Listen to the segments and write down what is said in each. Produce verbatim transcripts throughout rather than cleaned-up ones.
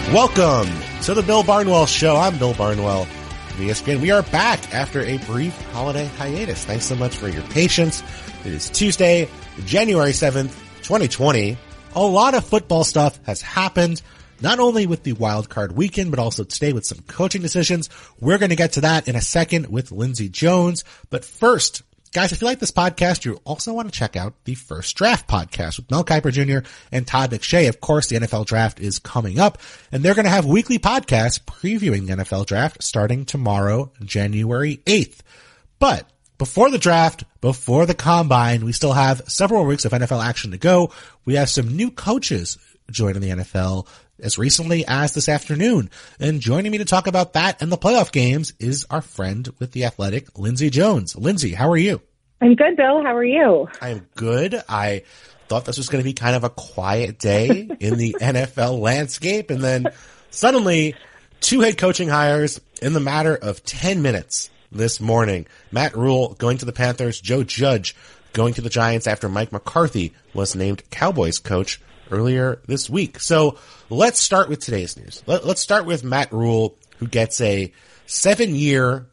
Welcome to the Bill Barnwell Show. I'm Bill Barnwell of E S P N. We are back after a brief holiday hiatus. Thanks so much for your patience. It is Tuesday, January seventh, twenty twenty. A lot of football stuff has happened, not only with the wild card weekend, but also today with some coaching decisions. We're going to get to that in a second with Lindsey Jones. But first, guys, if you like this podcast, you also want to check out the First Draft podcast with Mel Kiper Junior and Todd McShay. Of course, the N F L draft is coming up, and they're going to have weekly podcasts previewing the N F L draft starting tomorrow, January eighth. But before the draft, before the combine, we still have several weeks of N F L action to go. We have some new coaches joining the N F L as recently as this afternoon. And joining me to talk about that and the playoff games is our friend with The Athletic, Lindsey Jones. Lindsey, how are you? I'm good, Bill. How are you? I'm good. I thought this was going to be kind of a quiet day in the N F L landscape. And then suddenly two head coaching hires in the matter of ten minutes this morning. Matt Rule going to the Panthers, Joe Judge going to the Giants after Mike McCarthy was named Cowboys coach earlier this week. So let's start with today's news. Let, let's start with Matt Rule, who gets a seven-year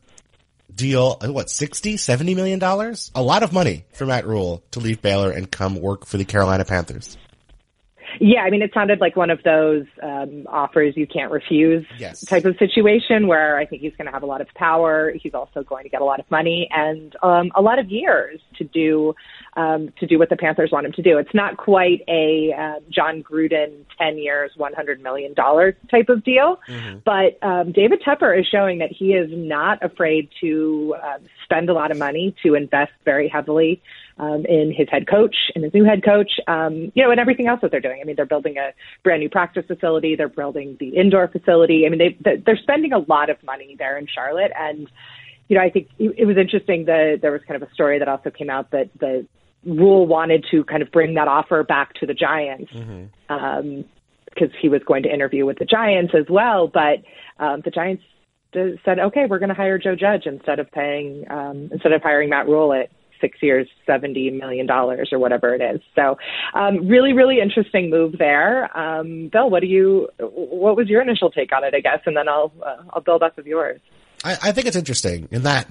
deal, what, sixty, seventy million dollars? A lot of money for Matt Rule to leave Baylor and come work for the Carolina Panthers. Yeah, I mean, it sounded like one of those um, offers you can't refuse yes. type of situation where I think he's going to have a lot of power. He's also going to get a lot of money and um, a lot of years to do um, to do what the Panthers want him to do. It's not quite a uh, John Gruden ten years, one hundred million dollars type of deal, mm-hmm. but um, David Tepper is showing that he is not afraid to uh, spend a lot of money, to invest very heavily Um, in his head coach, in his new head coach, um, you know, and everything else that they're doing. I mean, they're building a brand new practice facility. They're building the indoor facility. I mean, they, they're spending a lot of money there in Charlotte. And, you know, I think it was interesting that there was kind of a story that also came out that the Rule wanted to kind of bring that offer back to the Giants, mm-hmm. um, because he was going to interview with the Giants as well. But um, the Giants said, okay, we're going to hire Joe Judge instead of paying, um, instead of hiring Matt Rule at six years, seventy million dollars or whatever it is. So um, really, really interesting move there. Um, Bill, what do you, what was your initial take on it, I guess? And then I'll, uh, I'll build off of yours. I, I think it's interesting in that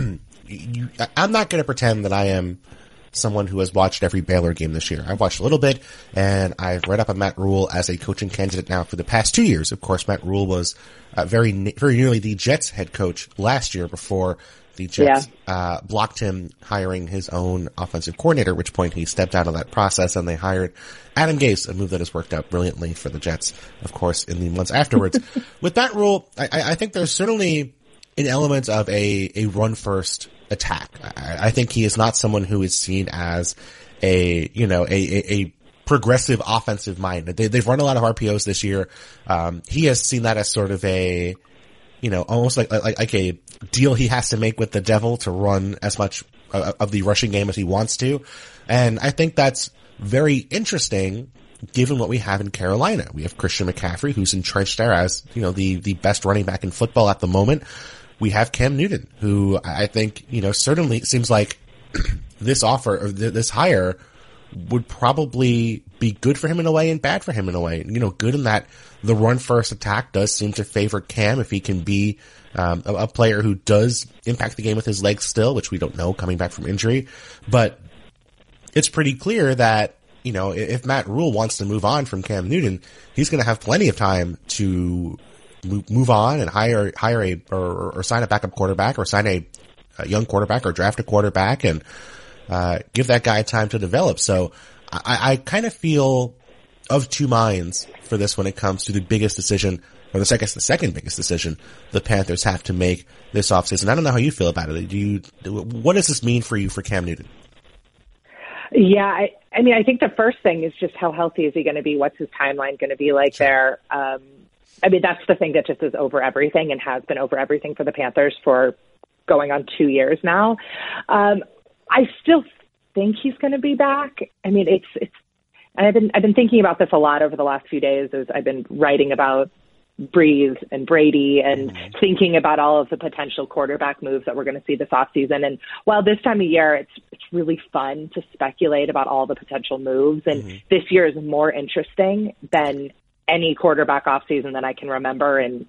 you, I'm not going to pretend that I am someone who has watched every Baylor game this year. I've watched a little bit, and I've read up on Matt Rule as a coaching candidate now for the past two years. Of course, Matt Rule was uh, very, very nearly the Jets head coach last year before the Jets yeah. uh, blocked him hiring his own offensive coordinator, at which point he stepped out of that process and they hired Adam Gase, a move that has worked out brilliantly for the Jets, of course, in the months afterwards. With that Rule, I, I think there's certainly an element of a, a run-first attack. I, I think he is not someone who is seen as a, you know, a, a, a progressive offensive mind. They, they've run a lot of R P Os this year. Um, he has seen that as sort of a, you know, almost like, like, like a deal he has to make with the devil to run as much uh, of the rushing game as he wants to. And I think that's very interesting given what we have in Carolina. We have Christian McCaffrey, who's entrenched there as, you know, the, the best running back in football at the moment. We have Cam Newton, who I think, you know, certainly seems like this offer or th- this hire would probably be good for him in a way and bad for him in a way. You know, good in that the run first attack does seem to favor Cam if he can be um, a, a player who does impact the game with his legs still, which we don't know coming back from injury. But it's pretty clear that, you know, if Matt Rule wants to move on from Cam Newton, he's going to have plenty of time to move, move on and hire hire a or, or sign a backup quarterback or sign a, a young quarterback or draft a quarterback and uh give that guy time to develop. So I, I kind of feel of two minds for this when it comes to the biggest decision, or the second, the second biggest decision the Panthers have to make this offseason. I don't know how you feel about it. Do you, what does this mean for you for Cam Newton? Yeah, I, I mean, I think the first thing is just how healthy is he going to be? What's his timeline going to be like sure. there? Um, I mean, that's the thing that just is over everything and has been over everything for the Panthers for going on two years now. Um, I still think he's going to be back. I mean, it's, it's, and I've been, I've been thinking about this a lot over the last few days as I've been writing about Breeze and Brady and mm-hmm. thinking about all of the potential quarterback moves that we're going to see this offseason. And while this time of year, it's, it's really fun to speculate about all the potential moves. And mm-hmm. this year is more interesting than any quarterback offseason that I can remember, and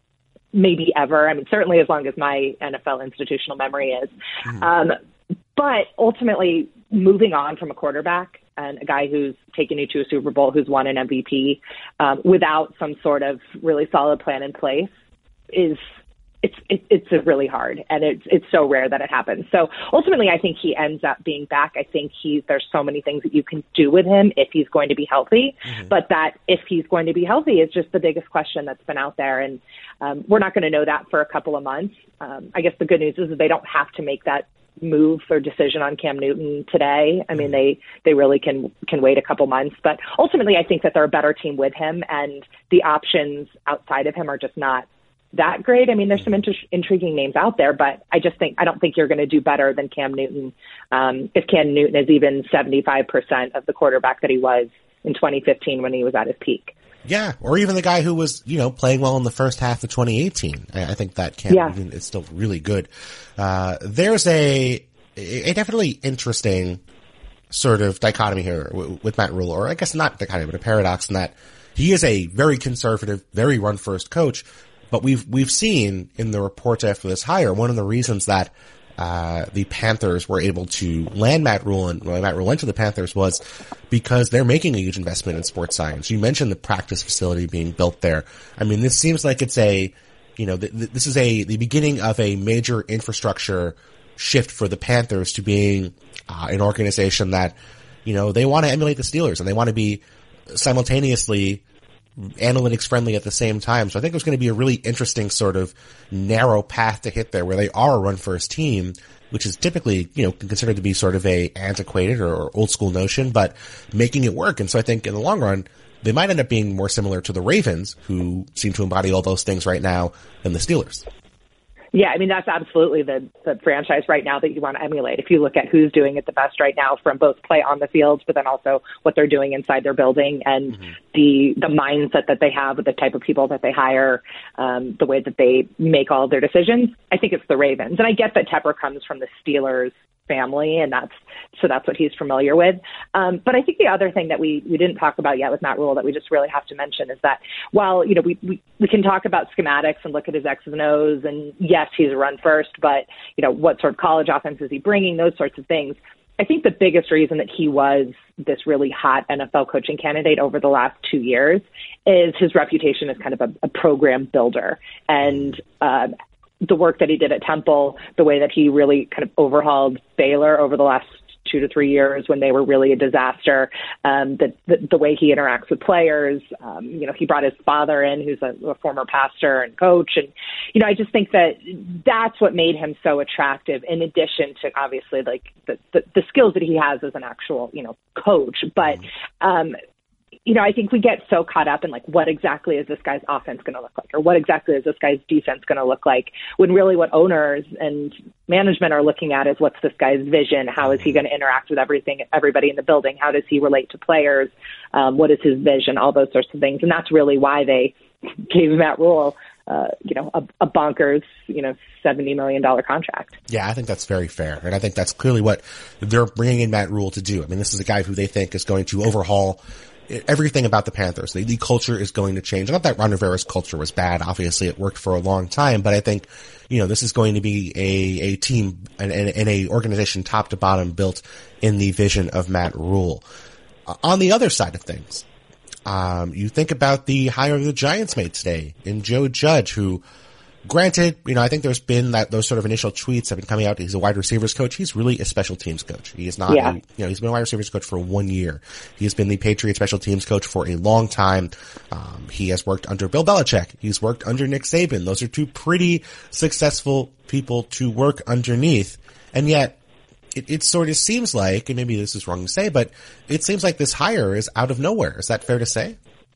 maybe ever. I mean, certainly as long as my N F L institutional memory is. Mm-hmm. Um, but ultimately, moving on from a quarterback and a guy who's taken you to a Super Bowl, who's won an M V P, um, without some sort of really solid plan in place is it's it, it's really hard, and it's it's so rare that it happens. So ultimately, I think he ends up being back. I think he there's so many things that you can do with him if he's going to be healthy, mm-hmm. but that if he's going to be healthy is just the biggest question that's been out there, and um, we're not going to know that for a couple of months. Um, I guess the good news is that they don't have to make that move or decision on Cam Newton today. I mean, they, they really can, can wait a couple months, but ultimately I think that they're a better team with him, and the options outside of him are just not that great. I mean, there's some inter- intriguing names out there, but I just think, I don't think you're going to do better than Cam Newton. Um, if Cam Newton is even seventy-five percent of the quarterback that he was in twenty fifteen when he was at his peak. Yeah, or even the guy who was, you know, playing well in the first half of twenty eighteen. I, I think that Cam Newton yeah. is still really good. Uh, there's a, a definitely interesting sort of dichotomy here with, with Matt Rule, or I guess not dichotomy, but a paradox in that he is a very conservative, very run-first coach, but we've, we've seen in the reports after this hire, one of the reasons that Uh, the Panthers were able to land Matt Rule and well, Matt Rule into the Panthers was because they're making a huge investment in sports science. You mentioned the practice facility being built there. I mean, this seems like it's a, you know, th- th- this is a, the beginning of a major infrastructure shift for the Panthers to being uh, an organization that, you know, they want to emulate the Steelers and they want to be simultaneously analytics friendly at the same time. So I think there's going to be a really interesting sort of narrow path to hit there where they are a run first team, which is typically, you know, considered to be sort of a antiquated or old school notion, but making it work. And so I think in the long run, they might end up being more similar to the Ravens, who seem to embody all those things right now, than the Steelers. Yeah, I mean, that's absolutely the, the franchise right now that you want to emulate. If you look at who's doing it the best right now from both play on the field, but then also what they're doing inside their building and mm-hmm. the the mindset that they have with the type of people that they hire, um, the way that they make all of their decisions, I think it's the Ravens. And I get that Tepper comes from the Steelers family, and that's so that's what he's familiar with. Um, but I think the other thing that we, we didn't talk about yet with Matt Rule that we just really have to mention is that while, you know, we, we, we can talk about schematics and look at his X's and O's, and yes, he's a run first, but, you know, what sort of college offense is he bringing, those sorts of things. I think the biggest reason that he was this really hot N F L coaching candidate over the last two years is his reputation as kind of a, a program builder. And, uh, the work that he did at Temple, the way that he really kind of overhauled Baylor over the last two to three years when they were really a disaster, um, the, the, the way he interacts with players. Um, you know, he brought his father in, who's a, a former pastor and coach. And, you know, I just think that that's what made him so attractive, in addition to obviously like the, the, the skills that he has as an actual, you know, coach. But, um, you know, I think we get so caught up in like, what exactly is this guy's offense going to look like? Or what exactly is this guy's defense going to look like? When really what owners and management are looking at is, what's this guy's vision? How is he going to interact with everything, everybody in the building? How does he relate to players? Um, what is his vision? All those sorts of things. And that's really why they gave Matt Rule, uh, you know, a, a bonkers, you know, seventy million dollars contract. Yeah, I think that's very fair. And I think that's clearly what they're bringing in Matt Rule to do. I mean, this is a guy who they think is going to overhaul everything about the Panthers. The, the culture is going to change. Not that Ron Rivera's culture was bad. Obviously, it worked for a long time. But I think, you know, this is going to be a, a team and, and, and a organization top to bottom built in the vision of Matt Rule. Uh, on the other side of things, um, you think about the hire the Giants made today in Joe Judge, who, granted, you know, I think there's been that, those sort of initial tweets have been coming out. He's a wide receivers coach. He's really a special teams coach. He is not, yeah. a, you know, he's been a wide receivers coach for one year. He's been the Patriots special teams coach for a long time. Um, he has worked under Bill Belichick. He's worked under Nick Saban. Those are two pretty successful people to work underneath. And yet, it, it sort of seems like, and maybe this is wrong to say, but it seems like this hire is out of nowhere. Is that fair to say?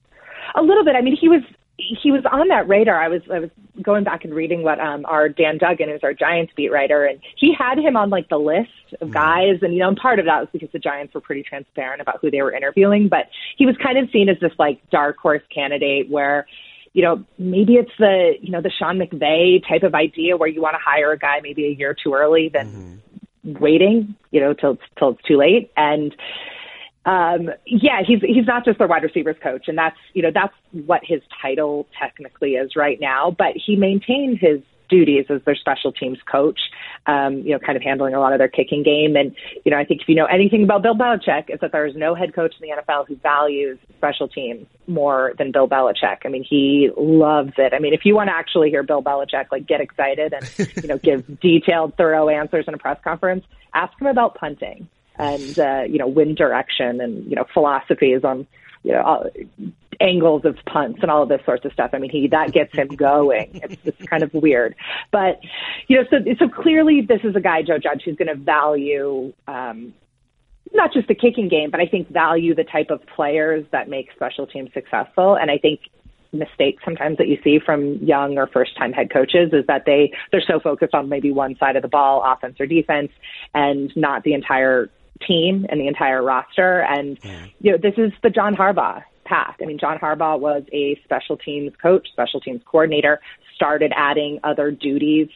A little bit. I mean, he was, he was on that radar. I was, I was going back and reading what, um, our Dan Duggan, who's our Giants beat writer, and he had him on like the list of guys. And, you know, and part of that was because the Giants were pretty transparent about who they were interviewing, but he was kind of seen as this like dark horse candidate where, you know, maybe it's the, you know, the Sean McVay type of idea where you want to hire a guy maybe a year too early than mm-hmm. waiting, you know, till, till it's too late. And, Um, yeah, he's he's not just the wide receivers coach, and that's you know that's what his title technically is right now. But he maintained his duties as their special teams coach, um, you know, kind of handling a lot of their kicking game. And you know, I think if you know anything about Bill Belichick, it's that there is no head coach in the N F L who values special teams more than Bill Belichick. I mean, he loves it. I mean, if you want to actually hear Bill Belichick like get excited and you know give detailed, thorough answers in a press conference, ask him about punting. And, uh, you know, wind direction and, you know, philosophies on, you know, all, angles of punts and all of this sorts of stuff. I mean, he, that gets him going. It's, it's kind of weird. But, you know, so, so clearly this is a guy, Joe Judge, who's going to value, um, not just the kicking game, but I think value the type of players that make special teams successful. And I think mistakes sometimes that you see from young or first time head coaches is that they, they're so focused on maybe one side of the ball, offense or defense, and not the entire team and the entire roster. And, you know, this is the John Harbaugh path. I mean, John Harbaugh was a special teams coach, special teams coordinator, started adding other duties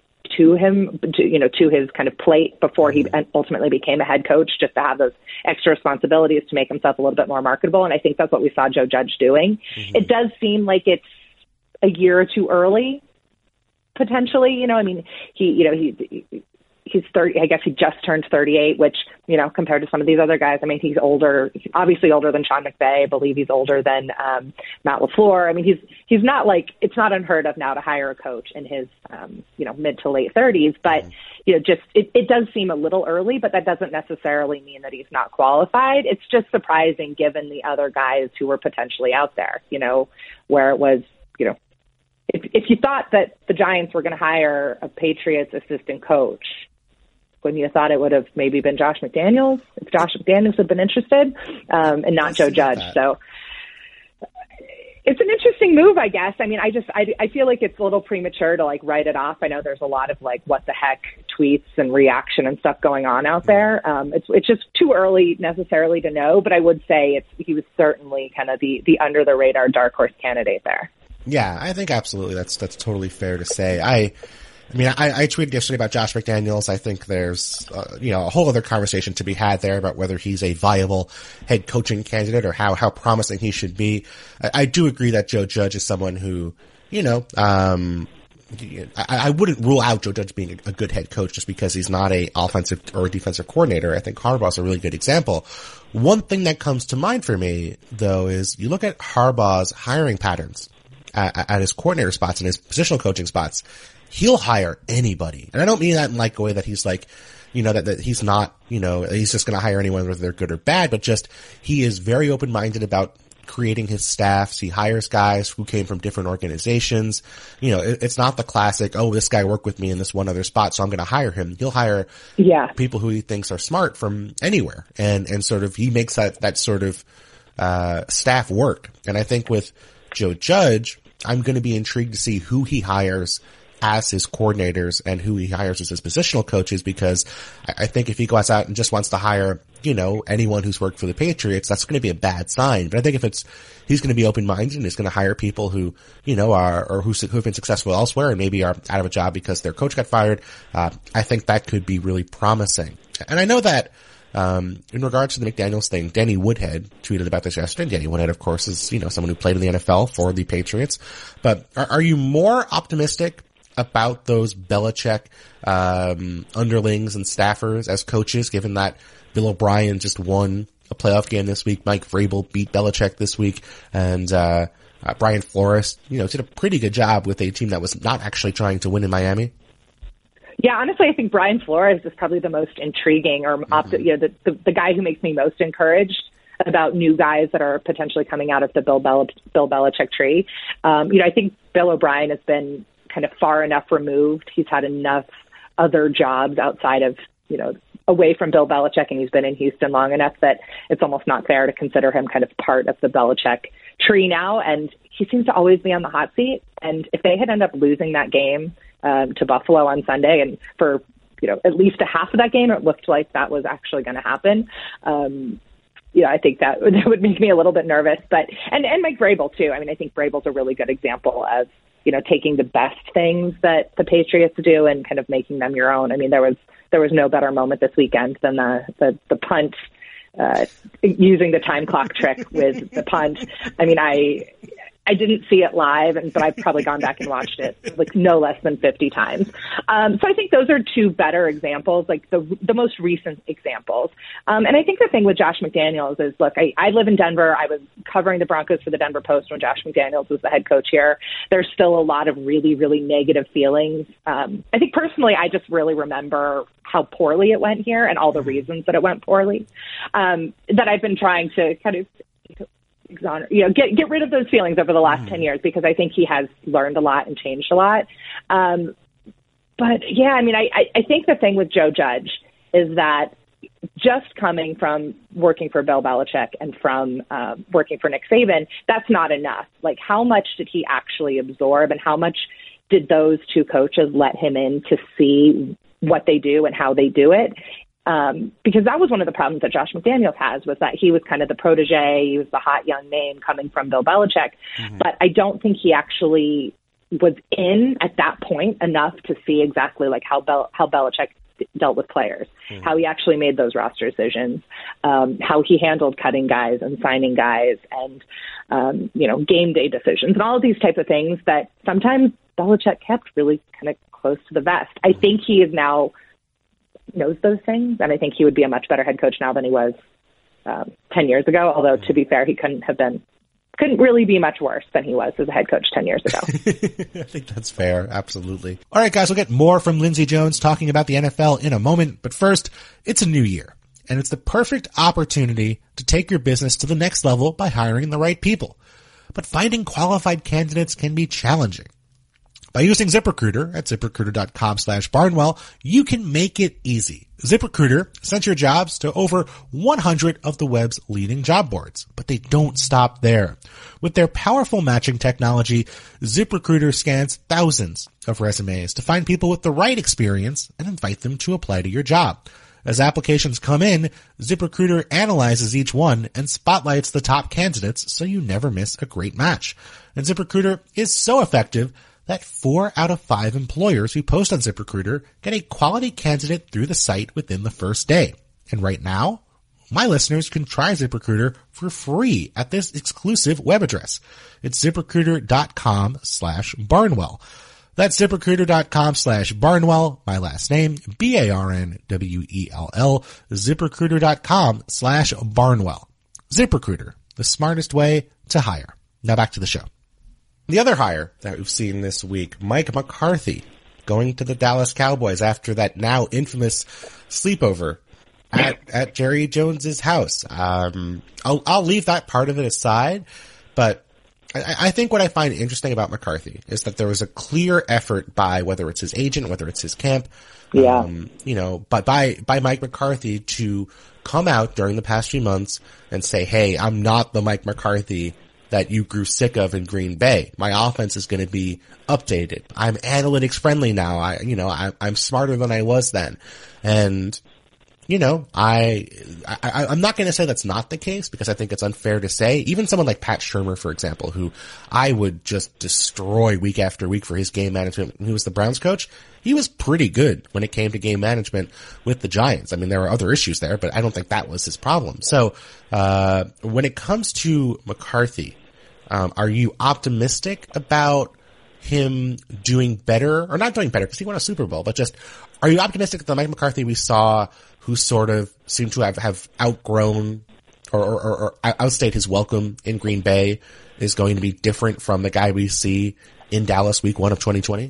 to him, to, you know, to his kind of plate before he ultimately became a head coach, just to have those extra responsibilities to make himself a little bit more marketable. And I think that's what we saw Joe Judge doing. Mm-hmm. It does seem like it's a year or two early, potentially. You know, I mean, he, you know, he, he's thirty, I guess he just turned thirty-eight, which, you know, compared to some of these other guys, I mean, he's older, he's obviously older than Sean McVay. I believe he's older than um, Matt LaFleur. I mean, he's, he's not like, it's not unheard of now to hire a coach in his, um, you know, mid to late thirties, but, you know, just, it, it does seem a little early, but that doesn't necessarily mean that he's not qualified. It's just surprising given the other guys who were potentially out there, you know, where it was, you know, if, if you thought that the Giants were going to hire a Patriots assistant coach, when you thought it would have maybe been Josh McDaniels, if Josh McDaniels had been interested, um, and not Joe Judge. So it's an interesting move, I guess. I mean, I just, I, I feel like it's a little premature to like write it off. I know there's a lot of like, what the heck tweets and reaction and stuff going on out there. Um, it's, it's just too early necessarily to know, but I would say it's, he was certainly kind of the, the under the radar dark horse candidate there. Yeah, I think absolutely. That's, that's totally fair to say. I, I mean, I, I tweeted yesterday about Josh McDaniels. I think there's, uh, you know, a whole other conversation to be had there about whether he's a viable head coaching candidate or how, how promising he should be. I, I do agree that Joe Judge is someone who, you know, um, I, I wouldn't rule out Joe Judge being a, a good head coach just because he's not a offensive or a defensive coordinator. I think Harbaugh's a really good example. One thing that comes to mind for me, though, is you look at Harbaugh's hiring patterns at, at his coordinator spots and his positional coaching spots. He'll hire anybody. And I don't mean that in like a way that he's like, you know, that, that he's not, you know, he's just going to hire anyone whether they're good or bad, but just he is very open-minded about creating his staffs. He hires guys who came from different organizations. You know, it, it's not the classic, oh, this guy worked with me in this one other spot, so I'm going to hire him. He'll hire yeah. people who he thinks are smart from anywhere. And, and sort of he makes that, that sort of, uh, staff work. And I think with Joe Judge, I'm going to be intrigued to see who he hires as his coordinators and who he hires as his positional coaches, because I think if he goes out and just wants to hire, you know, anyone who's worked for the Patriots, that's going to be a bad sign. But I think if it's, he's going to be open-minded and he's going to hire people who, you know, are, or who, who have been successful elsewhere and maybe are out of a job because their coach got fired, uh, I think that could be really promising. And I know that, um, in regards to the McDaniels thing, Danny Woodhead tweeted about this yesterday. Danny Woodhead, of course, is, you know, someone who played in the N F L for the Patriots. But are, are you more optimistic about those Belichick, um, underlings and staffers as coaches, given that Bill O'Brien just won a playoff game this week, Mike Vrabel beat Belichick this week, and, uh, uh, Brian Flores, you know, did a pretty good job with a team that was not actually trying to win in Miami? Yeah, honestly, I think Brian Flores is probably the most intriguing or, mm-hmm. opti- you know, the, the, the guy who makes me most encouraged about new guys that are potentially coming out of the Bill, Bel- Bill Belichick tree. Um, you know, I think Bill O'Brien has been kind of far enough removed. He's had enough other jobs outside of, you know, away from Bill Belichick, and he's been in Houston long enough that it's almost not fair to consider him kind of part of the Belichick tree now. And he seems to always be on the hot seat. And if they had ended up losing that game um, to Buffalo on Sunday, and for, you know, at least a half of that game, it looked like that was actually going to happen. Um, Yeah, I think that, that would make me a little bit nervous. But and, and Mike Vrabel, too. I mean, I think Vrabel's a really good example of, you know, taking the best things that the Patriots do and kind of making them your own. I mean, there was there was no better moment this weekend than the the, the punt uh, using the time clock trick with the punt. I mean, I I didn't see it live, and but I've probably gone back and watched it like no less than fifty times. Um, so I think those are two better examples, like the the most recent examples. Um, and I think the thing with Josh McDaniels is, look, I, I live in Denver. I was covering the Broncos for the Denver Post when Josh McDaniels was the head coach here. There's still a lot of really, really negative feelings. Um, I think personally, I just really remember how poorly it went here and all the reasons that it went poorly, um, that I've been trying to kind of exoner, you know, get get rid of those feelings over the last mm. ten years, because I think he has learned a lot and changed a lot. Um, but yeah, I mean, I, I, I think the thing with Joe Judge is that just coming from working for Bill Belichick and from uh, working for Nick Saban, that's not enough. Like, how much did he actually absorb, and how much did those two coaches let him in to see what they do and how they do it? Um, because that was one of the problems that Josh McDaniels has, was that he was kind of the protege. He was the hot young name coming from Bill Belichick. Mm-hmm. But I don't think he actually was in at that point enough to see exactly like how Bel- how Belichick dealt with players, mm-hmm. how he actually made those roster decisions, um, how he handled cutting guys and signing guys, and, um, you know, game day decisions and all of these type of things that sometimes Belichick kept really kind of close to the vest. I mm-hmm. think he is now knows those things, and I think he would be a much better head coach now than he was um, ten years ago, although to be fair, he couldn't have been couldn't really be much worse than he was as a head coach ten years ago. I think that's fair. Absolutely. All right, guys, we'll get more from Lindsay Jones talking about the N F L in a moment, but first, it's a new year, and it's the perfect opportunity to take your business to the next level by hiring the right people. But finding qualified candidates can be challenging. By using ZipRecruiter at ZipRecruiter.com slash Barnwell, you can make it easy. ZipRecruiter sends your jobs to over one hundred of the web's leading job boards, but they don't stop there. With their powerful matching technology, ZipRecruiter scans thousands of resumes to find people with the right experience and invite them to apply to your job. As applications come in, ZipRecruiter analyzes each one and spotlights the top candidates so you never miss a great match. And ZipRecruiter is so effective that four out of five employers who post on ZipRecruiter get a quality candidate through the site within the first day. And right now, my listeners can try ZipRecruiter for free at this exclusive web address. It's ZipRecruiter.com slash Barnwell. That's ZipRecruiter.com slash Barnwell, my last name, B A R N W E L L, ZipRecruiter.com slash Barnwell. ZipRecruiter, the smartest way to hire. Now back to the show. The other hire that we've seen this week, Mike McCarthy, going to the Dallas Cowboys after that now infamous sleepover at, at Jerry Jones's house. Um, I'll, I'll leave that part of it aside, but I, I think what I find interesting about McCarthy is that there was a clear effort by, whether it's his agent, whether it's his camp, yeah. um, you know, but by, by Mike McCarthy to come out during the past few months and say, hey, I'm not the Mike McCarthy that you grew sick of in Green Bay. My offense is going to be updated. I'm analytics friendly now. I, you know, I, I'm smarter than I was then. And, you know, I, I, I'm not going to say that's not the case, because I think it's unfair to say. Even someone like Pat Shurmur, for example, who I would just destroy week after week for his game management when he was the Browns coach, he was pretty good when it came to game management with the Giants. I mean, there were other issues there, but I don't think that was his problem. So, uh, when it comes to McCarthy, Um, are you optimistic about him doing better, or not doing better because he won a Super Bowl, but just, are you optimistic that the Mike McCarthy we saw, who sort of seemed to have, have outgrown or, or, or, or outstayed his welcome in Green Bay, is going to be different from the guy we see in Dallas week one of twenty twenty?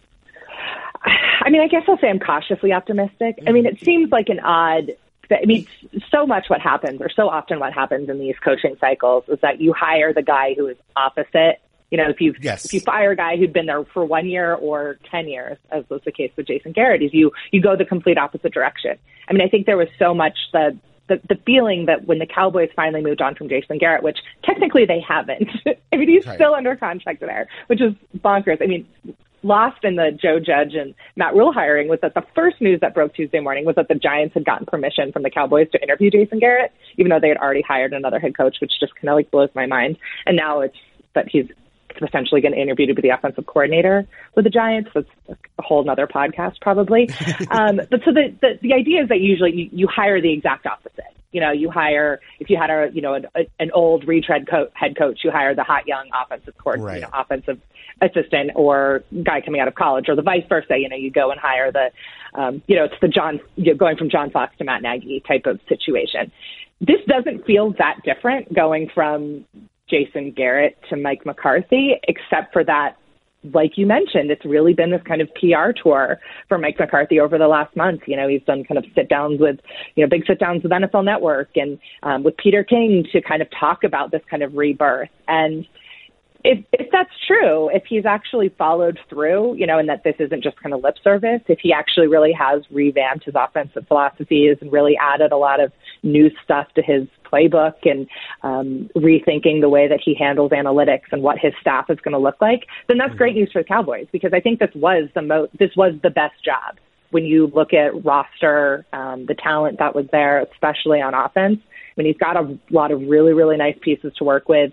I mean, I guess I'll say I'm cautiously optimistic. I mean, it seems like an odd I mean, so much what happens, or so often what happens in these coaching cycles, is that you hire the guy who is opposite. You know, if you yes. if you fire a guy who'd been there for one year or ten years, as was the case with Jason Garrett, is you you go the complete opposite direction. I mean, I think there was so much the the, the feeling that when the Cowboys finally moved on from Jason Garrett, which technically they haven't. I mean, he's right. still under contract there, which is bonkers. I mean, lost in the Joe Judge and Matt Rule hiring was that the first news that broke Tuesday morning was that the Giants had gotten permission from the Cowboys to interview Jason Garrett, even though they had already hired another head coach, which just kind of like blows my mind. And now it's that he's potentially going to interview to be the offensive coordinator with the Giants. That's a whole nother podcast probably. um, but so the, the, the idea is that usually you, you hire the exact opposite. You know, you hire, if you had a, you know, an, an old retread co- head coach, you hire the hot young offensive court, right. you know, offensive assistant or guy coming out of college, or the vice versa. You know, you go and hire the, um, you know, it's the John, you know, going from John Fox to Matt Nagy type of situation. This doesn't feel that different going from Jason Garrett to Mike McCarthy, except for that, like you mentioned, it's really been this kind of P R tour for Mike McCarthy over the last month. You know, he's done kind of sit downs with, you know, big sit downs with N F L Network and um, with Peter King to kind of talk about this kind of rebirth. And if, if that's true, if he's actually followed through, you know, and that this isn't just kind of lip service, if he actually really has revamped his offensive philosophies and really added a lot of new stuff to his playbook and um, rethinking the way that he handles analytics and what his staff is going to look like, then that's great news for the Cowboys, because I think this was the mo- this was the best job when you look at roster, um, the talent that was there, especially on offense. I mean, he's got a lot of really, really nice pieces to work with,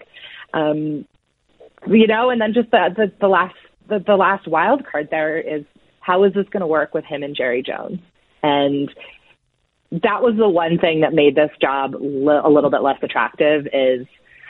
um, you know, and then just the, the, the last the, the last wild card there is, how is this going to work with him and Jerry Jones? And that was the one thing that made this job li- a little bit less attractive, is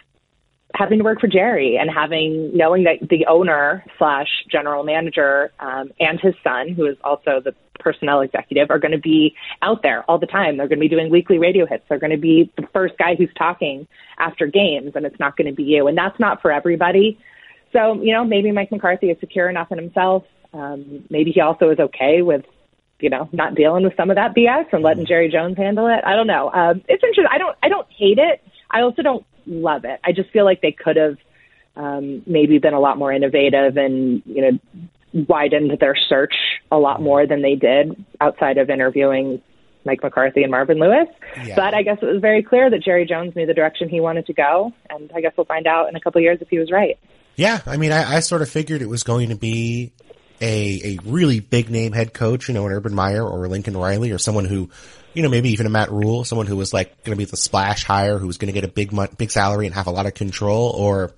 having to work for Jerry and having, knowing that the owner slash general manager um, and his son, who is also the personnel executive, are going to be out there all the time. They're going to be doing weekly radio hits. They're going to be the first guy who's talking after games, and it's not going to be you. And that's not for everybody. So, you know, maybe Mike McCarthy is secure enough in himself. Um, maybe he also is okay with, you know, not dealing with some of that B S and letting Jerry Jones handle it. I don't know. Um, it's interesting. I don't, I don't hate it. I also don't love it. I just feel like they could have um, maybe been a lot more innovative and, you know, widened their search a lot more than they did outside of interviewing Mike McCarthy and Marvin Lewis. Yeah. But I guess it was very clear that Jerry Jones knew the direction he wanted to go. And I guess we'll find out in a couple of years if he was right. Yeah. I mean, I, I sort of figured it was going to be a, a really big name head coach, you know, an Urban Meyer or Lincoln Riley, or someone who, you know, maybe even a Matt Rule, someone who was like going to be the splash hire, who was going to get a big, big salary and have a lot of control, or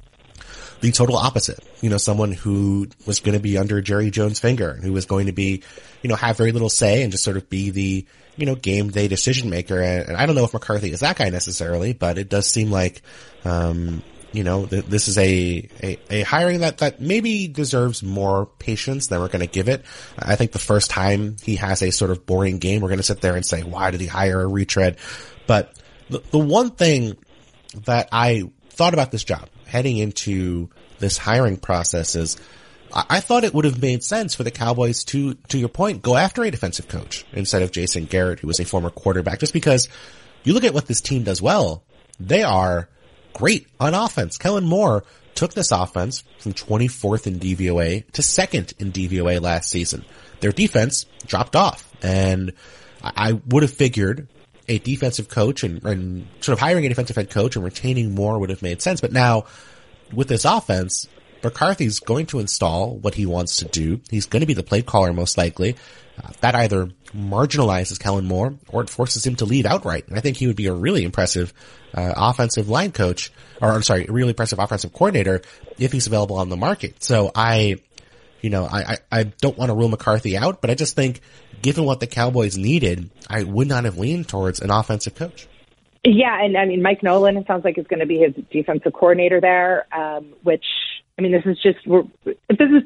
the total opposite, you know, someone who was going to be under Jerry Jones' finger and who was going to be, you know, have very little say and just sort of be the, you know, game day decision maker. And, and I don't know if McCarthy is that guy necessarily, but it does seem like, um, you know, th- this is a, a, a hiring that, that maybe deserves more patience than we're going to give it. I think the first time he has a sort of boring game, we're going to sit there and say, why did he hire a retread? But the, the one thing that I thought about this job heading into this hiring process is I, I thought it would have made sense for the Cowboys to, to your point, go after a defensive coach instead of Jason Garrett, who was a former quarterback, just because you look at what this team does well. They are great on offense. Kellen Moore took this offense from twenty-fourth in D V O A to second in D V O A last season. Their defense dropped off, and I would have figured a defensive coach and, and sort of hiring a defensive head coach and retaining Moore would have made sense. But now with this offense, McCarthy's going to install what he wants to do. He's going to be the play caller most likely. Uh, that either marginalizes Kellen Moore or it forces him to leave outright. And I think he would be a really impressive uh, offensive line coach, or I'm sorry, a really impressive offensive coordinator if he's available on the market. So I, you know, I, I, I don't want to rule McCarthy out, but I just think given what the Cowboys needed, I would not have leaned towards an offensive coach. Yeah, and I mean, Mike Nolan, it sounds like, is going to be his defensive coordinator there, um, which, I mean, this is just, we're, if this is,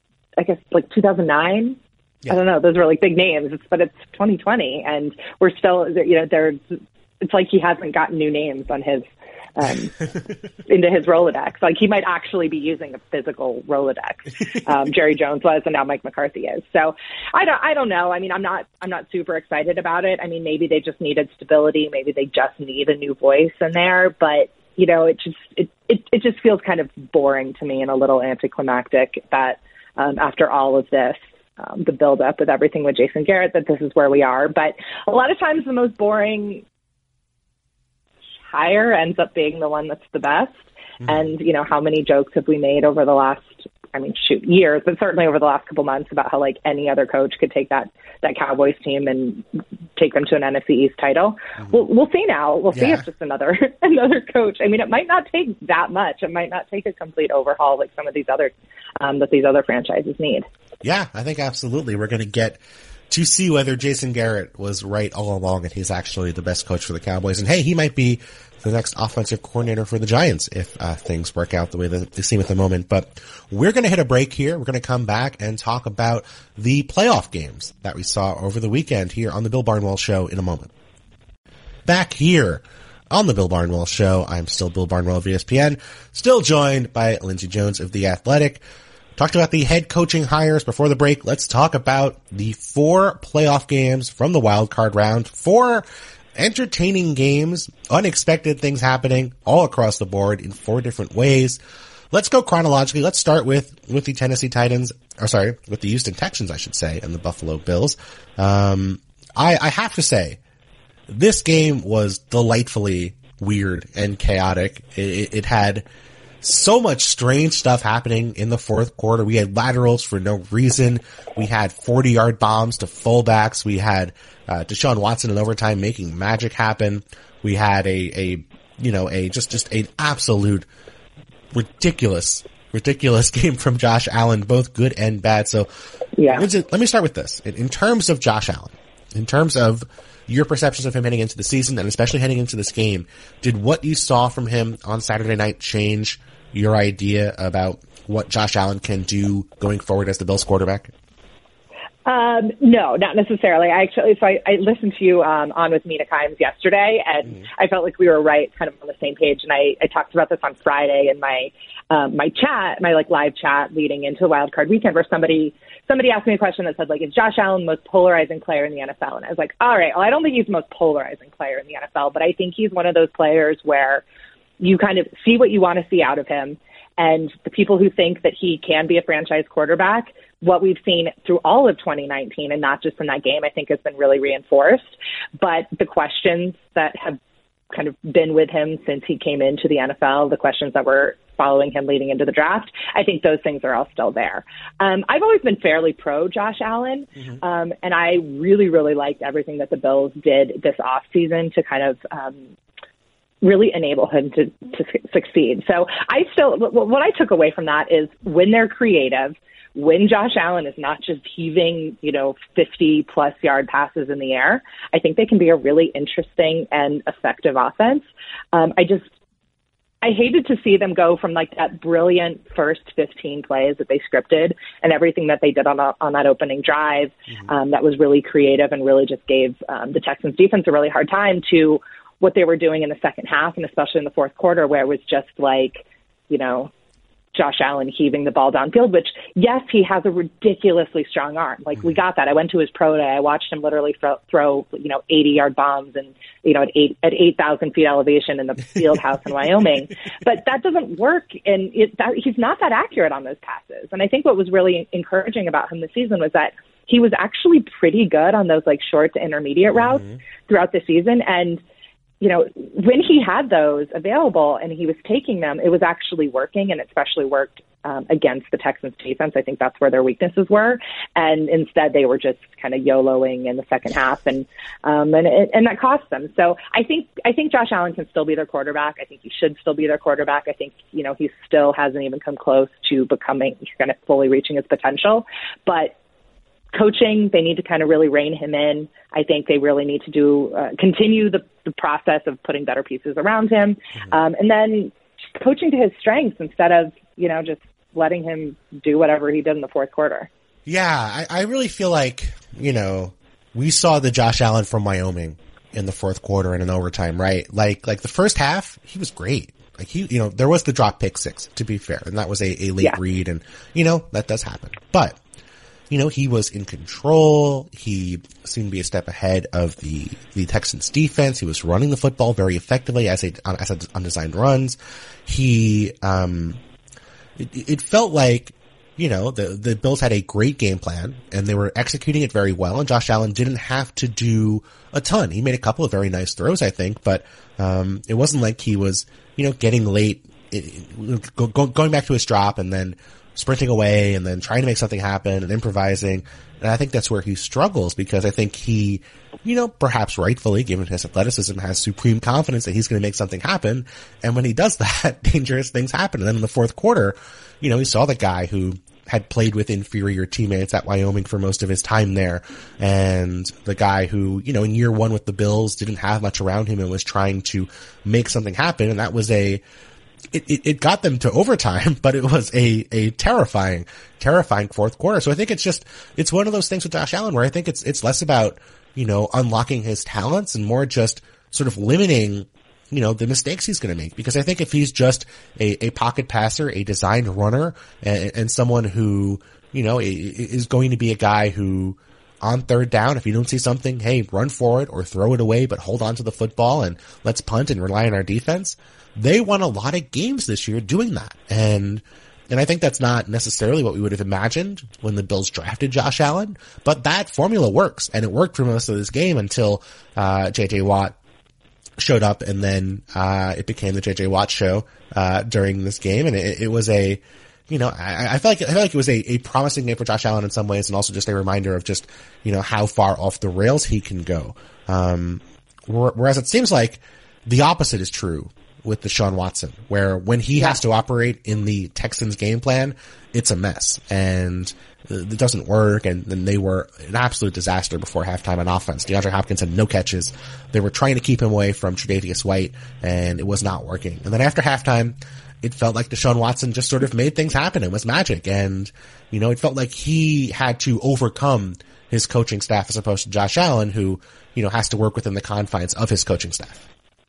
I guess, like two thousand nine, yeah. I don't know, those are like big names, it's, but it's twenty twenty, and we're still, you know, there's, it's like he hasn't gotten new names on his, um, into his Rolodex. Like, he might actually be using a physical Rolodex. Um, Jerry Jones was, and now Mike McCarthy is. So I don't, I don't know. I mean, I'm not, I'm not super excited about it. I mean, maybe they just needed stability. Maybe they just need a new voice in there, but you know, it just, it, it, it just feels kind of boring to me and a little anticlimactic that, um, after all of this, um, the build up with everything with Jason Garrett, that this is where we are. But a lot of times the most boring hire ends up being the one that's the best. Mm-hmm. And, you know, how many jokes have we made over the last, I mean, shoot, years, but certainly over the last couple months about how, like, any other coach could take that, that Cowboys team and take them to an N F C East title. Mm-hmm. We'll, we'll see now. We'll yeah. see if just another, another coach. I mean, it might not take that much. It might not take a complete overhaul like some of these other, um, that these other franchises need. Yeah, I think absolutely. We're going to get to see whether Jason Garrett was right all along and he's actually the best coach for the Cowboys. And hey, he might be the next offensive coordinator for the Giants if uh, things work out the way that they seem at the moment. But we're going to hit a break here. We're going to come back and talk about the playoff games that we saw over the weekend here on the Bill Barnwell Show in a moment. Back here on the Bill Barnwell Show, I'm still Bill Barnwell of E S P N, still joined by Lindsey Jones of The Athletic. Talked about the head coaching hires before the break. Let's talk about the four playoff games from the wild card round. Four entertaining games, unexpected things happening all across the board in four different ways. Let's go chronologically. Let's start with, with the Tennessee Titans, or sorry, with the Houston Texans, I should say, and the Buffalo Bills. Um, I, I have to say, this game was delightfully weird and chaotic. It, it, it had so much strange stuff happening in the fourth quarter. We had laterals for no reason. We had forty-yard bombs to fullbacks. We had uh, Deshaun Watson in overtime making magic happen. We had a, a you know, a just just an absolute ridiculous, ridiculous game from Josh Allen, both good and bad. So yeah. Let me start with this. In, in terms of Josh Allen, in terms of your perceptions of him heading into the season and especially heading into this game, did what you saw from him on Saturday night change your idea about what Josh Allen can do going forward as the Bills quarterback? Um, no, not necessarily. I actually, so I, I listened to you um, on with Mina Kimes yesterday, and mm. I felt like we were right, kind of on the same page. And I, I talked about this on Friday in my um, my chat, my like live chat leading into the Wild Card Weekend, where somebody somebody asked me a question that said, like, is Josh Allen the most polarizing player in the N F L? And I was like, all right, well, I don't think he's the most polarizing player in the N F L, but I think he's one of those players where you kind of see what you want to see out of him. And the people who think that he can be a franchise quarterback, what we've seen through all of twenty nineteen and not just in that game, I think has been really reinforced. But the questions that have kind of been with him since he came into the N F L, the questions that were following him leading into the draft, I think those things are all still there. Um, I've always been fairly pro Josh Allen, mm-hmm. um, and I really, really liked everything that the Bills did this offseason to kind of um, really enable him to, to succeed. So I still, what I took away from that is when they're creative, when Josh Allen is not just heaving, you know, fifty plus yard passes in the air, I think they can be a really interesting and effective offense. Um, I just, I hated to see them go from like that brilliant first fifteen plays that they scripted and everything that they did on, a, on that opening drive mm-hmm. um, that was really creative and really just gave um, the Texans defense a really hard time, to what they were doing in the second half, and especially in the fourth quarter, where it was just like, you know, Josh Allen heaving the ball downfield, which, yes, he has a ridiculously strong arm. Like, we got that. I went to his pro day. I watched him literally throw, throw you know, eighty-yard bombs and, you know, at eight at eight thousand feet elevation in the field house in Wyoming. But that doesn't work, and it, that, he's not that accurate on those passes. And I think what was really encouraging about him this season was that he was actually pretty good on those, like, short to intermediate routes mm-hmm. throughout the season. And you know, when he had those available and he was taking them, it was actually working, and especially worked um, against the Texans defense. I think that's where their weaknesses were. And instead they were just kind of YOLOing in the second half, and, um, and, and that cost them. So I think, I think Josh Allen can still be their quarterback. I think he should still be their quarterback. I think, you know, he still hasn't even come close to becoming, kind of fully reaching his potential, but coaching, they need to kind of really rein him in. I think they really need to do uh, continue the, the process of putting better pieces around him, mm-hmm. um, and then coaching to his strengths instead of, you know, just letting him do whatever he did in the fourth quarter. Yeah, I, I really feel like, you know, we saw the Josh Allen from Wyoming in the fourth quarter and in overtime, right? Like, like the first half, he was great. Like he, you know, there was the drop pick six, to be fair, and that was a, a late yeah. read, and, you know, that does happen. But you know, he was in control. He seemed to be a step ahead of the, the Texans defense. He was running the football very effectively as a, as a undesigned runs. He, um, it, it felt like, you know, the, the Bills had a great game plan and they were executing it very well, and Josh Allen didn't have to do a ton. He made a couple of very nice throws, I think, but, um, it wasn't like he was, you know, getting late, it, it, go, go, going back to his drop and then sprinting away and then trying to make something happen and improvising. And I think that's where he struggles, because I think he, you know, perhaps rightfully, given his athleticism, has supreme confidence that he's going to make something happen. And when he does that, dangerous things happen. And then in the fourth quarter, you know, he saw the guy who had played with inferior teammates at Wyoming for most of his time there, and the guy who, you know, in year one with the Bills didn't have much around him and was trying to make something happen, and that was a It, it, it got them to overtime, but it was a, a terrifying, terrifying fourth quarter. So I think it's just, it's one of those things with Josh Allen where I think it's, it's less about, you know, unlocking his talents and more just sort of limiting, you know, the mistakes he's going to make. Because I think if he's just a, a pocket passer, a designed runner, and, and someone who, you know, is going to be a guy who, on third down, if you don't see something, hey, run for it or throw it away, but hold on to the football and let's punt and rely on our defense. They won a lot of games this year doing that. And, and I think that's not necessarily what we would have imagined when the Bills drafted Josh Allen, but that formula works, and it worked for most of this game until, uh, J J Watt showed up, and then, uh, it became the J J Watt show, uh, during this game. And it, it was a, you know, I, I feel like, I feel like it was a, a promising game for Josh Allen in some ways, and also just a reminder of just, you know, how far off the rails he can go. Um, whereas it seems like the opposite is true with Deshaun Watson, where when he yeah. has to operate in the Texans game plan, it's a mess, and it doesn't work, and then they were an absolute disaster before halftime on offense. DeAndre Hopkins had no catches. They were trying to keep him away from Tre'Davious White, and it was not working. And then after halftime, it felt like Deshaun Watson just sort of made things happen. It was magic, and, you know, it felt like he had to overcome his coaching staff as opposed to Josh Allen, who, you know, has to work within the confines of his coaching staff.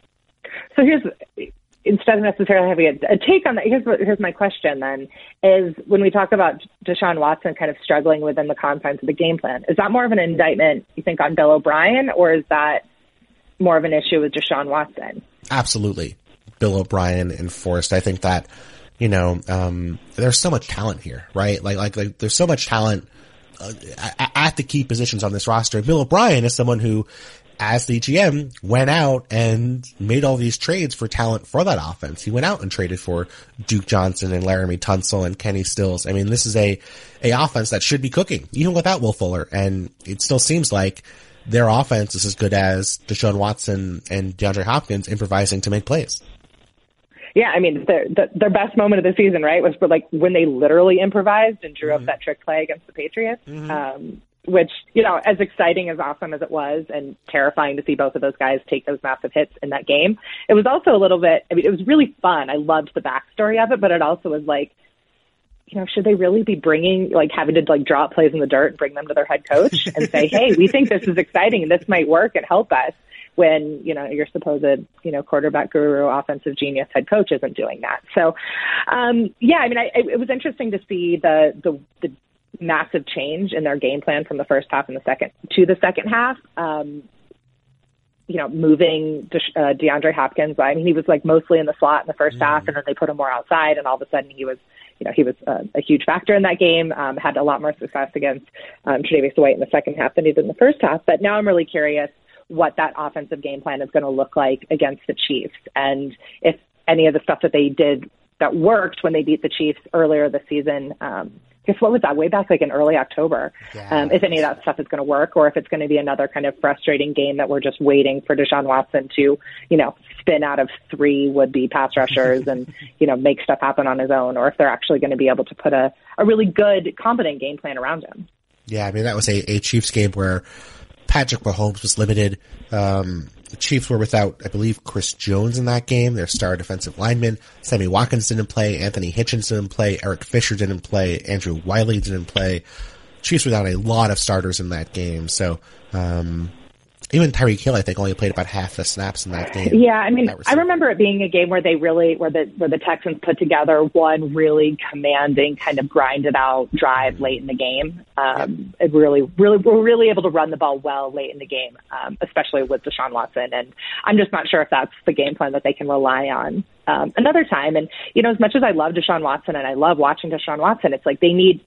So here's, instead of necessarily having a, a take on that, here's what, here's my question then, is when we talk about Deshaun Watson kind of struggling within the confines of the game plan, is that more of an indictment, you think, on Bill O'Brien, or is that more of an issue with Deshaun Watson? Absolutely. Bill O'Brien enforced. I think that, you know, um, there's so much talent here, right? Like, like, like there's so much talent uh, at the key positions on this roster. Bill O'Brien is someone who, as the G M, went out and made all these trades for talent for that offense. He went out and traded for Duke Johnson and Laramie Tunsil and Kenny Stills. I mean, this is a, a offense that should be cooking, even without Will Fuller. And it still seems like their offense is as good as Deshaun Watson and DeAndre Hopkins improvising to make plays. Yeah, I mean, the, the, their best moment of the season, right, was for like when they literally improvised and drew mm-hmm. up that trick play against the Patriots. Mm-hmm. Um, which, you know, as exciting, as awesome as it was, and terrifying to see both of those guys take those massive hits in that game, it was also a little bit, I mean, it was really fun. I loved the backstory of it, but it also was like, you know, should they really be bringing, like, having to, like, drop plays in the dirt and bring them to their head coach and say, hey, we think this is exciting and this might work and help us, when, you know, your supposed, you know, quarterback guru, offensive genius head coach isn't doing that. So, um, yeah, I mean, I, it was interesting to see the, the, the, massive change in their game plan from the first half and the second to the second half. Um, you know, moving De- uh, DeAndre Hopkins. I mean, he was like mostly in the slot in the first mm. half, and then they put him more outside, and all of a sudden he was, you know, he was uh, a huge factor in that game. Um, had a lot more success against um, Tre'Davious White in the second half than he did in the first half. But now I'm really curious what that offensive game plan is going to look like against the Chiefs, and if any of the stuff that they did that worked when they beat the Chiefs earlier this season. Um, Guess what was that? Way back like in early October. Yeah. Um, if any of that stuff is going to work, or if it's going to be another kind of frustrating game that we're just waiting for Deshaun Watson to, you know, spin out of three would-be pass rushers and, you know, make stuff happen on his own, or if they're actually going to be able to put a, a really good, competent game plan around him. Yeah, I mean, that was a, a Chiefs game where Patrick Mahomes was limited. Um, The Chiefs were without, I believe, Chris Jones in that game, their star defensive lineman. Sammy Watkins didn't play. Anthony Hitchens didn't play. Eric Fisher didn't play. Andrew Wiley didn't play. Chiefs without a lot of starters in that game. So, um, even Tyreek Hill, I think, only played about half the snaps in that game. Yeah, I mean, I remember it being a game where they really, where the where the Texans put together one really commanding, kind of grinded out drive mm-hmm. late in the game. Um, yeah. It really, really, were really able to run the ball well late in the game, um, especially with Deshaun Watson. And I'm just not sure if that's the game plan that they can rely on um, another time. And, you know, as much as I love Deshaun Watson and I love watching Deshaun Watson, it's like they need,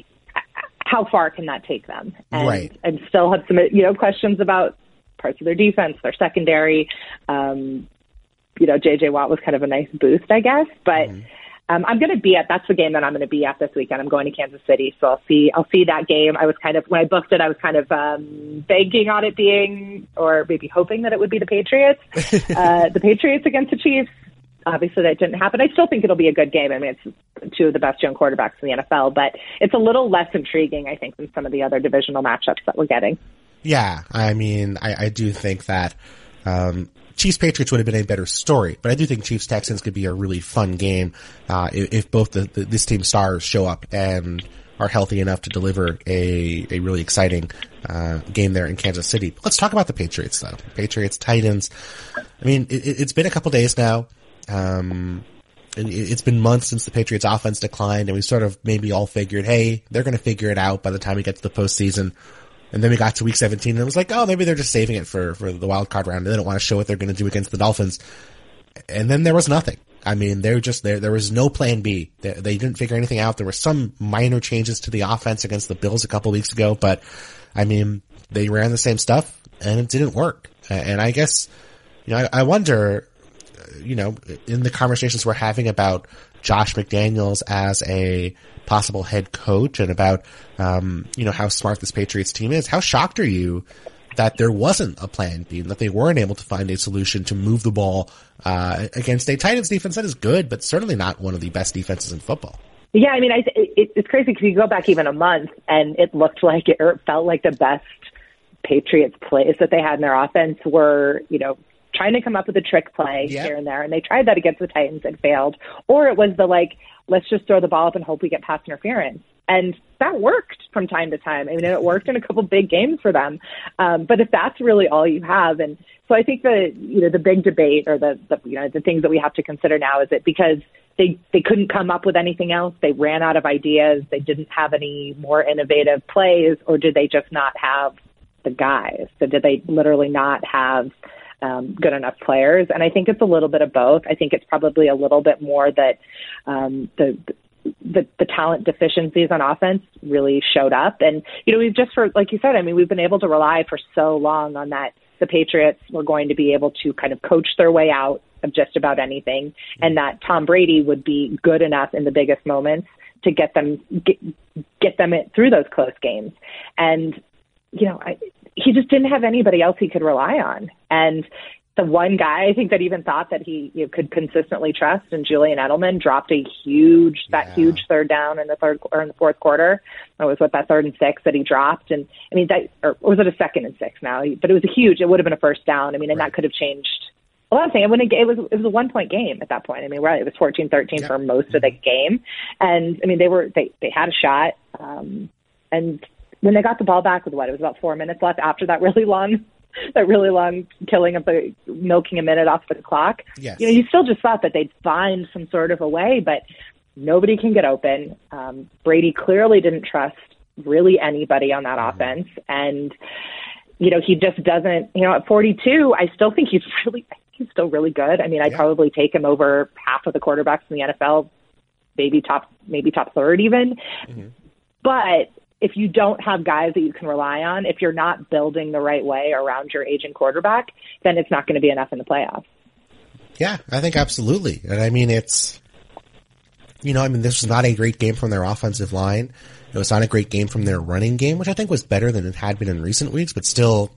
how far can that take them? And, right. and still have some, you know, questions about parts of their defense, their secondary. Um, you know, J J Watt was kind of a nice boost, I guess. But mm-hmm. um, I'm going to be at, that's the game that I'm going to be at this weekend. I'm going to Kansas City, so I'll see, I'll see that game. I was kind of, when I booked it, I was kind of um, banking on it being, or maybe hoping that it would be the Patriots. uh, the Patriots against the Chiefs. obviously that didn't happen. I still think it'll be a good game. I mean, it's two of the best young quarterbacks in the N F L, but it's a little less intriguing, I think, than some of the other divisional matchups that we're getting. Yeah, I mean, I, I do think that um, Chiefs-Patriots would have been a better story, but I do think Chiefs-Texans could be a really fun game uh, if, if both the, the, this team's stars show up and are healthy enough to deliver a, a really exciting uh, game there in Kansas City. Let's talk about the Patriots, though. Patriots, Titans. I mean, it, it's been a couple days now. Um, it, it's been months since the Patriots offense declined, and we sort of maybe all figured, hey, they're going to figure it out by the time we get to the postseason. And then we got to week seventeen, and it was like, oh, maybe they're just saving it for, for the wild card round. They don't want to show what they're going to do against the Dolphins. And then there was nothing. I mean, they were just there. There was no plan B. They, they didn't figure anything out. There were some minor changes to the offense against the Bills a couple weeks ago, but I mean, they ran the same stuff and it didn't work. And I guess, you know, I, I wonder, you know, in the conversations we're having about Josh McDaniels as a possible head coach and about, um, you know, how smart this Patriots team is, how shocked are you that there wasn't a plan B and that they weren't able to find a solution to move the ball uh against a Titans defense that is good, but certainly not one of the best defenses in football? Yeah, I mean, I, it, it's crazy because you go back even a month and it looked like it, or it felt like the best Patriots plays that they had in their offense were, you know, trying to come up with a trick play yep. here and there, and they tried that against the Titans and failed. Or it was the, like, let's just throw the ball up and hope we get pass interference. And that worked from time to time. I mean, it worked in a couple big games for them. Um, but if that's really all you have, and so I think the, you know, the big debate or the, the, you know, the things that we have to consider now is that because they, they couldn't come up with anything else, they ran out of ideas, they didn't have any more innovative plays, or did they just not have the guys? So did they literally not have Um, good enough players? And I think it's a little bit of both. I think it's probably a little bit more that um, the, the the talent deficiencies on offense really showed up. And, you know, we've just, for like you said, I mean, we've been able to rely for so long on that the Patriots were going to be able to kind of coach their way out of just about anything, and that Tom Brady would be good enough in the biggest moments to get them get, get them through those close games. And, you know, I, he just didn't have anybody else he could rely on. And the one guy I think that even thought that he you know, could consistently trust, and Julian Edelman, dropped a huge, that yeah. huge third down in the third or in the fourth quarter. It was what, that third and six that he dropped. And I mean, that, or was it a second and six now? But it was a huge, it would have been a first down. I mean, and right. that could have changed a lot of things. When it, it was, it was a one point game at that point. I mean, right. It was fourteen thirteen yeah. for most mm-hmm. of the game. And I mean, they were, they, they had a shot. Um, and when they got the ball back with what, it was about four minutes left after that really long, that really long killing of the milking a minute off the clock. Yes. You know, you still just thought that they'd find some sort of a way, but nobody can get open. Um, Brady clearly didn't trust really anybody on that mm-hmm. offense. And, you know, he just doesn't, you know, at forty-two, I still think he's really, he's still really good. I mean, I'd yeah. probably take him over half of the quarterbacks in the N F L, maybe top, maybe top third even. Mm-hmm. But if you don't have guys that you can rely on, if you're not building the right way around your aging quarterback, then it's not going to be enough in the playoffs. Yeah, I think absolutely. And I mean, it's, you know, I mean, this was not a great game from their offensive line. It was not a great game from their running game, which I think was better than it had been in recent weeks, but still,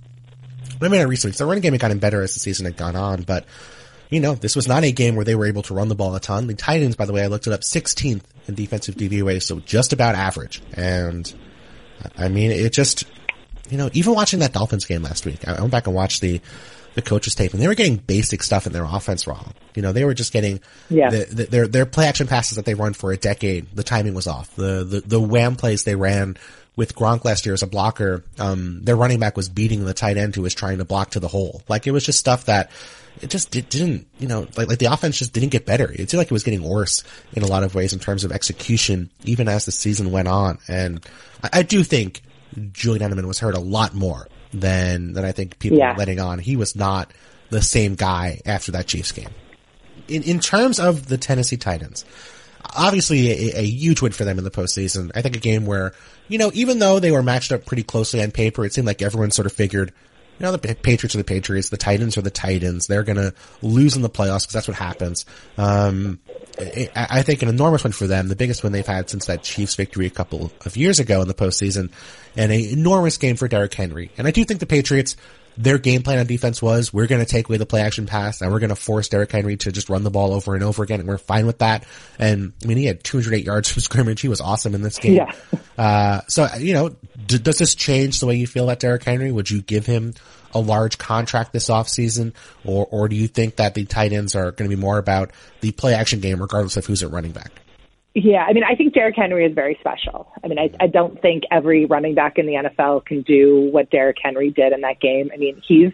I mean, in recent weeks, the running game had gotten better as the season had gone on, but, you know, this was not a game where they were able to run the ball a ton. The Titans, by the way, I looked it up, sixteenth in defensive D V O A, so just about average. And, I mean, it just, you know, even watching that Dolphins game last week, I went back and watched the, the coaches tape, and they were getting basic stuff in their offense wrong. You know, they were just getting, yeah. the, the, their, their play action passes that they run for a decade, the timing was off. The, the, the wham plays they ran with Gronk last year as a blocker, um, their running back was beating the tight end who was trying to block to the hole. Like, it was just stuff that, it just it didn't, you know, like, like the offense just didn't get better. It seemed like it was getting worse in a lot of ways in terms of execution, even as the season went on. And I, I do think Julian Edelman was hurt a lot more than, than I think people yeah. were letting on. He was not the same guy after that Chiefs game. In, in terms of the Tennessee Titans, obviously a, a huge win for them in the postseason. I think a game where, you know, even though they were matched up pretty closely on paper, it seemed like everyone sort of figured, you know, the Patriots are the Patriots, the Titans are the Titans. They're going to lose in the playoffs because that's what happens. Um, I think an enormous win for them, the biggest win they've had since that Chiefs victory a couple of years ago in the postseason, and an enormous game for Derrick Henry. And I do think the Patriots their game plan on defense was, we're going to take away the play action pass and we're going to force Derrick Henry to just run the ball over and over again, and we're fine with that. And I mean, he had two hundred eight yards from scrimmage. He was awesome in this game. Yeah. Uh, so, you know, d- does this change the way you feel about Derrick Henry? Would you give him a large contract this offseason, or, or do you think that the tight ends are going to be more about the play action game regardless of who's at running back? Yeah, I mean, I think Derrick Henry is very special. I mean, I, I don't think every running back in the N F L can do what Derrick Henry did in that game. I mean, he's,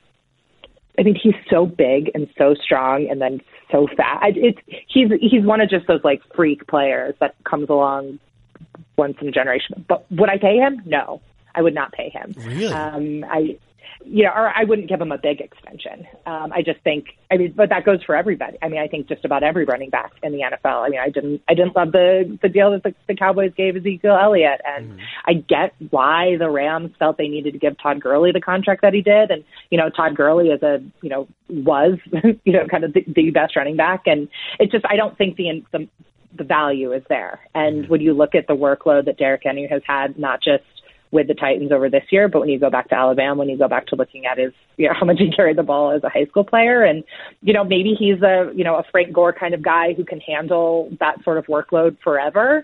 I mean, he's so big and so strong, and then so fast. It's he's he's one of just those like freak players that comes along once in a generation. But would I pay him? No, I would not pay him. Really? Um, I. You know, or I wouldn't give him a big extension. Um, I just think, I mean, but that goes for everybody. I mean, I think just about every running back in the N F L. I mean, I didn't, I didn't love the the deal that the, the Cowboys gave Ezekiel Elliott, and mm. I get why the Rams felt they needed to give Todd Gurley the contract that he did. And you know, Todd Gurley is a, you know, was, you know, kind of the, the best running back, and it's just, I don't think the the, the value is there. And mm. when you look at the workload that Derrick Henry has had, not just with the Titans over this year, but when you go back to Alabama, when you go back to looking at his, you know, how much he carried the ball as a high school player, and, you know, maybe he's a, you know, a Frank Gore kind of guy who can handle that sort of workload forever.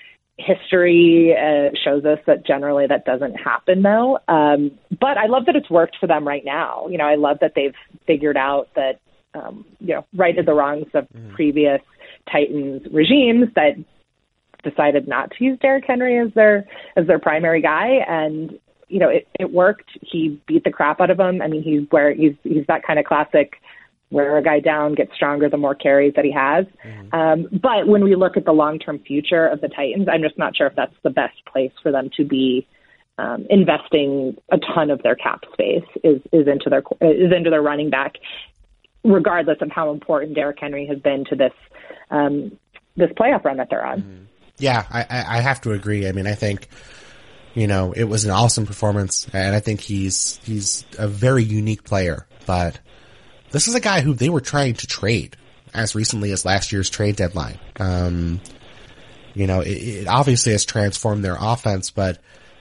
History uh, shows us that generally that doesn't happen, though. Um, but I love that it's worked for them right now. You know, I love that they've figured out that, um, you know, righted the wrongs of mm. previous Titans regimes that decided not to use Derrick Henry as their as their primary guy, and you know it, it worked. He beat the crap out of him. I mean, he's where he's he's that kind of classic wear a guy down, get stronger the more carries that he has. Mm-hmm. Um, but when we look at the long term future of the Titans, I'm just not sure if that's the best place for them to be um, investing a ton of their cap space is is into their is into their running back, regardless of how important Derrick Henry has been to this um, this playoff run that they're on. Mm-hmm. Yeah, I, I have to agree. I mean, I think, you know, it was an awesome performance, and I think he's he's a very unique player. But this is a guy who they were trying to trade as recently as last year's trade deadline. Um, you know, it, it obviously has transformed their offense, but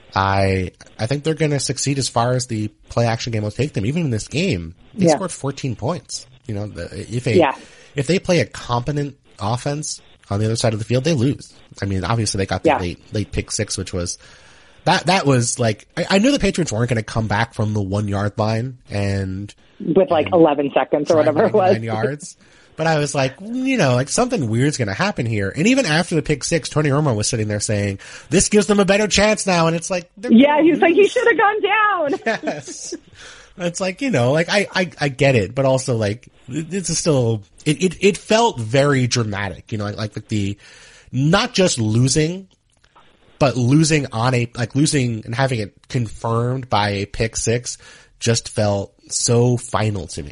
I I think they're going to succeed as far as the play action game will take them. Even in this game, they yeah. scored fourteen points. You know, the, if a yeah. if they play a competent offense on the other side of the field, they lose. I mean, obviously they got the yeah. late, late pick six, which was, that, that was like, I, I knew the Patriots weren't going to come back from the one yard line and. With like and eleven seconds or whatever it was. Nine yards. But I was like, you know, like something weird's going to happen here. And even after the pick six, Tony Romo was sitting there saying, this gives them a better chance now. And it's like, yeah, he was like, he should have gone down. Yes. It's like, you know, like I, I, I get it, but also like, it's still, it, it, it felt very dramatic, you know, like, like the, not just losing, but losing on a, like losing and having it confirmed by a pick six just felt so final to me.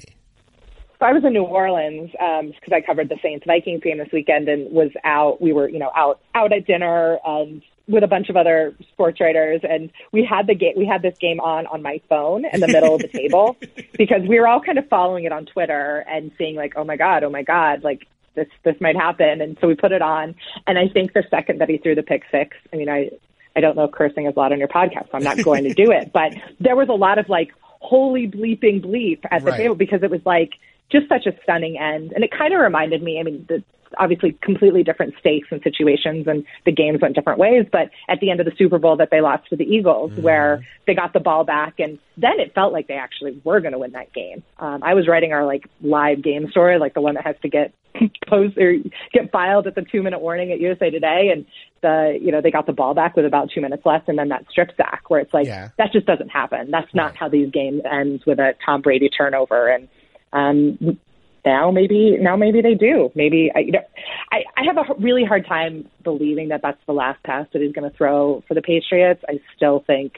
I was in New Orleans, um, because I covered the Saints Vikings game this weekend and was out, we were, you know, out, out at dinner and with a bunch of other sports writers, and we had the game, we had this game on on my phone in the middle of the table because we were all kind of following it on Twitter and seeing like, oh my God, oh my God, like this, this might happen. And so we put it on. And I think the second that he threw the pick six, I mean, I, I don't know if cursing is allowed on your podcast, so I'm not going to do it, but there was a lot of like, holy bleeping bleep at the right. table because it was like just such a stunning end. And it kind of reminded me, I mean, the, obviously completely different stakes and situations and the games went different ways, but at the end of the Super Bowl that they lost to the Eagles mm. where they got the ball back and then it felt like they actually were going to win that game. Um, I was writing our like live game story, like the one that has to get post or get filed at the two minute warning at U S A Today. And the, you know, they got the ball back with about two minutes left and then that strip sack where it's like, yeah. that just doesn't happen. That's not right. how these games ends with a Tom Brady turnover. And, um, Now maybe, now maybe they do. Maybe I, you know, I, I have a really hard time believing that that's the last pass that he's going to throw for the Patriots. I still think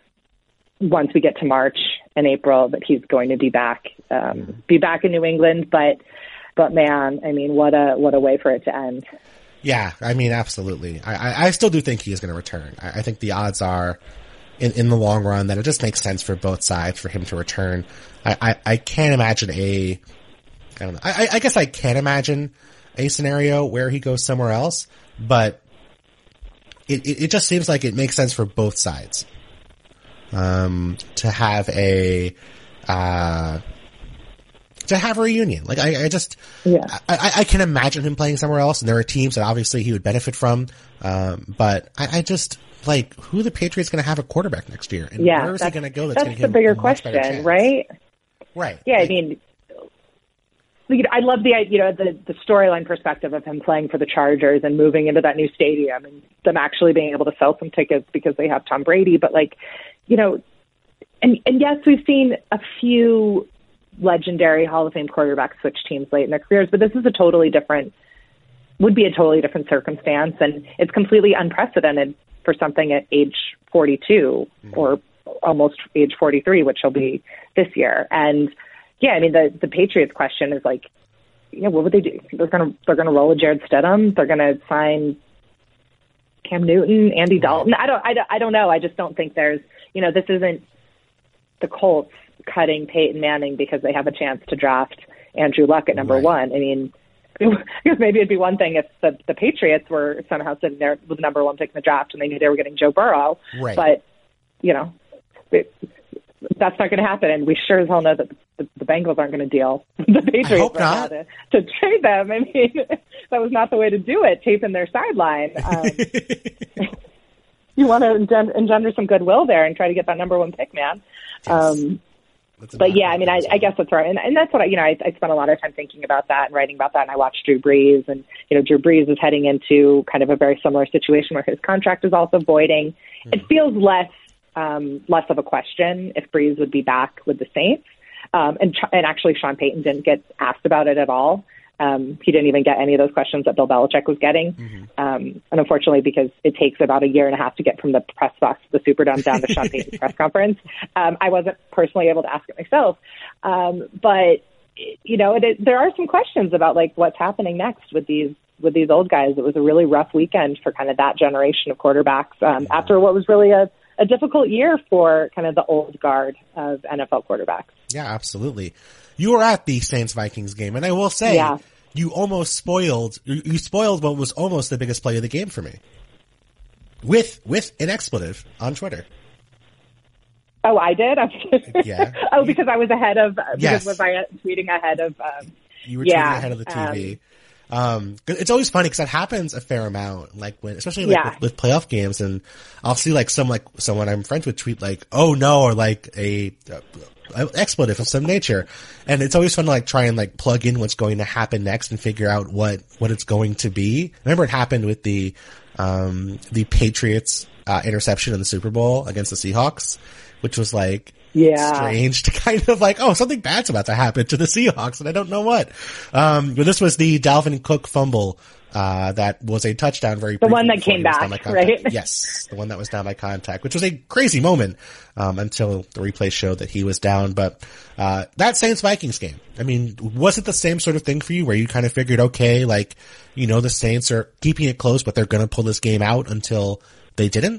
once we get to March and April that he's going to be back, um, mm-hmm. be back in New England. But, but man, I mean, what a what a way for it to end. Yeah, I mean, absolutely. I, I, I still do think he is going to return. I, I think the odds are, in, in the long run, that it just makes sense for both sides for him to return. I, I, I can't imagine a. I don't know. I, I guess I can imagine a scenario where he goes somewhere else, but it, it, it just seems like it makes sense for both sides. um, to have a, uh, to have a reunion. Like, I, I just, yeah. I, I can imagine him playing somewhere else, and there are teams that obviously he would benefit from. Um, but I, I just, like, who are the Patriots going to have a quarterback next year? And yeah, where is he going to go that's, that's going to give the him bigger a much better question, chance? right? Right. Yeah, like, I mean, you know, I love the, you know, the, the storyline perspective of him playing for the Chargers and moving into that new stadium and them actually being able to sell some tickets because they have Tom Brady. But, like, you know, and, and yes, we've seen a few legendary Hall of Fame quarterbacks switch teams late in their careers, but this is a totally different, would be a totally different circumstance. And it's completely unprecedented for something at age forty-two mm-hmm. or almost age forty-three, which he'll be this year. And yeah, I mean, the, the Patriots question is like, you know, what would they do? They're going to, they're going to roll a Jared Stidham. They're going to sign Cam Newton, Andy Dalton. I don't, I don't, I don't know. I just don't think there's, you know, this isn't the Colts cutting Peyton Manning because they have a chance to draft Andrew Luck at number right. one. I mean, I guess maybe it'd be one thing if the, the Patriots were somehow sitting there with the number one pick in the draft and they knew they were getting Joe Burrow. Right. But, you know, it, that's not going to happen. And we sure as hell know that the, the Bengals aren't going to deal with the Patriots I hope right not. now to, to trade them. I mean, that was not the way to do it, taping their sideline. Um, you want to engender, engender some goodwill there and try to get that number one pick, man. Yes. Um, But yeah, I mean, I, I guess that's right. And, and that's what I, you know, I, I spent a lot of time thinking about that and writing about that. And I watched Drew Brees, and, you know, Drew Brees is heading into kind of a very similar situation where his contract is also voiding. Mm-hmm. It feels less, um, less of a question if Brees would be back with the Saints. Um, and, and actually Sean Payton didn't get asked about it at all. Um, he didn't even get any of those questions that Bill Belichick was getting. Mm-hmm. Um, and unfortunately, because it takes about a year and a half to get from the press box to the Superdome down to Sean Payton's press conference, um, I wasn't personally able to ask it myself. Um, but, you know, it, there are some questions about, like, what's happening next with these with these old guys. It was a really rough weekend for kind of that generation of quarterbacks um, after what was really a, a difficult year for kind of the old guard of N F L quarterbacks. Yeah, absolutely. You were at the Saints-Vikings game, and I will say, yeah. you almost spoiled, you spoiled what was almost the biggest play of the game for me. With, with an expletive on Twitter. Oh, I did? yeah. oh, because I was ahead of, because yes. was I tweeting ahead of, um, you were yeah, tweeting ahead of the T V. Um, Um, it's always funny because that happens a fair amount, like when, especially like yeah. with, with playoff games, and I'll see like some, like someone I'm friends with tweet like, oh no, or like a, uh, expletive of some nature. And it's always fun to like try and like plug in what's going to happen next and figure out what, what it's going to be. I remember it happened with the, um, the Patriots, uh, interception in the Super Bowl against the Seahawks, which was like, yeah. strange to kind of like, oh, something bad's about to happen to the Seahawks and I don't know what. Um, but this was the Dalvin Cook fumble, uh, that was a touchdown very The one that came back, right? Yes. The one that was down by contact, which was a crazy moment, um, until the replay showed that he was down. But, uh, that Saints Vikings game, I mean, was it the same sort of thing for you where you kind of figured, okay, like, you know, the Saints are keeping it close, but they're going to pull this game out until they didn't?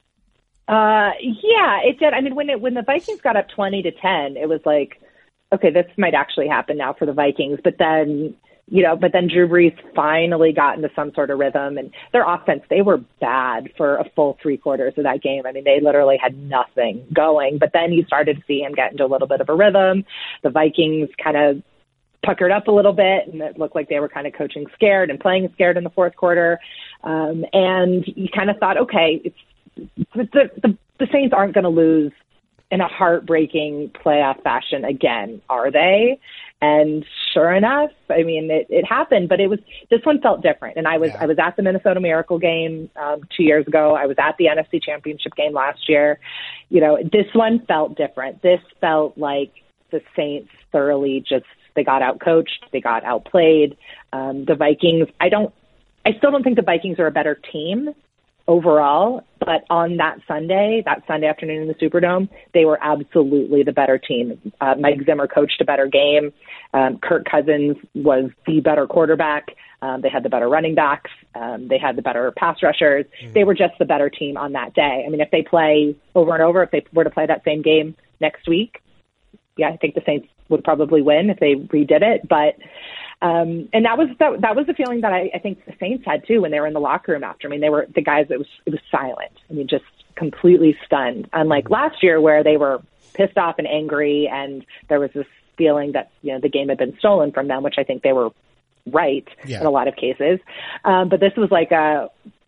Uh, yeah, it did. I mean, when it, when the Vikings got up twenty to ten, it was like, okay, this might actually happen now for the Vikings. But then, you know, but then Drew Brees finally got into some sort of rhythm, and their offense, they were bad for a full three quarters of that game. I mean, they literally had nothing going, but then you started to see him get into a little bit of a rhythm. The Vikings kind of puckered up a little bit, and it looked like they were kind of coaching scared and playing scared in the fourth quarter. Um, and you kind of thought, okay, it's, The, the, the Saints aren't going to lose in a heartbreaking playoff fashion again, are they? And sure enough, I mean, it, it happened, but it was, this one felt different. And I was, yeah. I was at the Minnesota Miracle game um, two years ago. I was at the N F C Championship game last year. You know, this one felt different. This felt like the Saints thoroughly just, they got outcoached, they got outplayed. Um, the Vikings, I don't, I still don't think the Vikings are a better team overall, but on that Sunday, that Sunday afternoon in the Superdome, they were absolutely the better team. Uh, Mike Zimmer coached a better game. Um, Kirk Cousins was the better quarterback. Um, they had the better running backs. Um, they had the better pass rushers. Mm-hmm. They were just the better team on that day. I mean, if they play over and over, if they were to play that same game next week, yeah, I think the Saints would probably win if they redid it. But Um, and that was that, that was the feeling that I, I think the Saints had too when they were in the locker room after. I mean, they were the guys. It was it was silent. I mean, just completely stunned. Unlike last year, where they were pissed off and angry, and there was this feeling that you know the game had been stolen from them, which I think they were right yeah. in a lot of cases. Um, but this was like a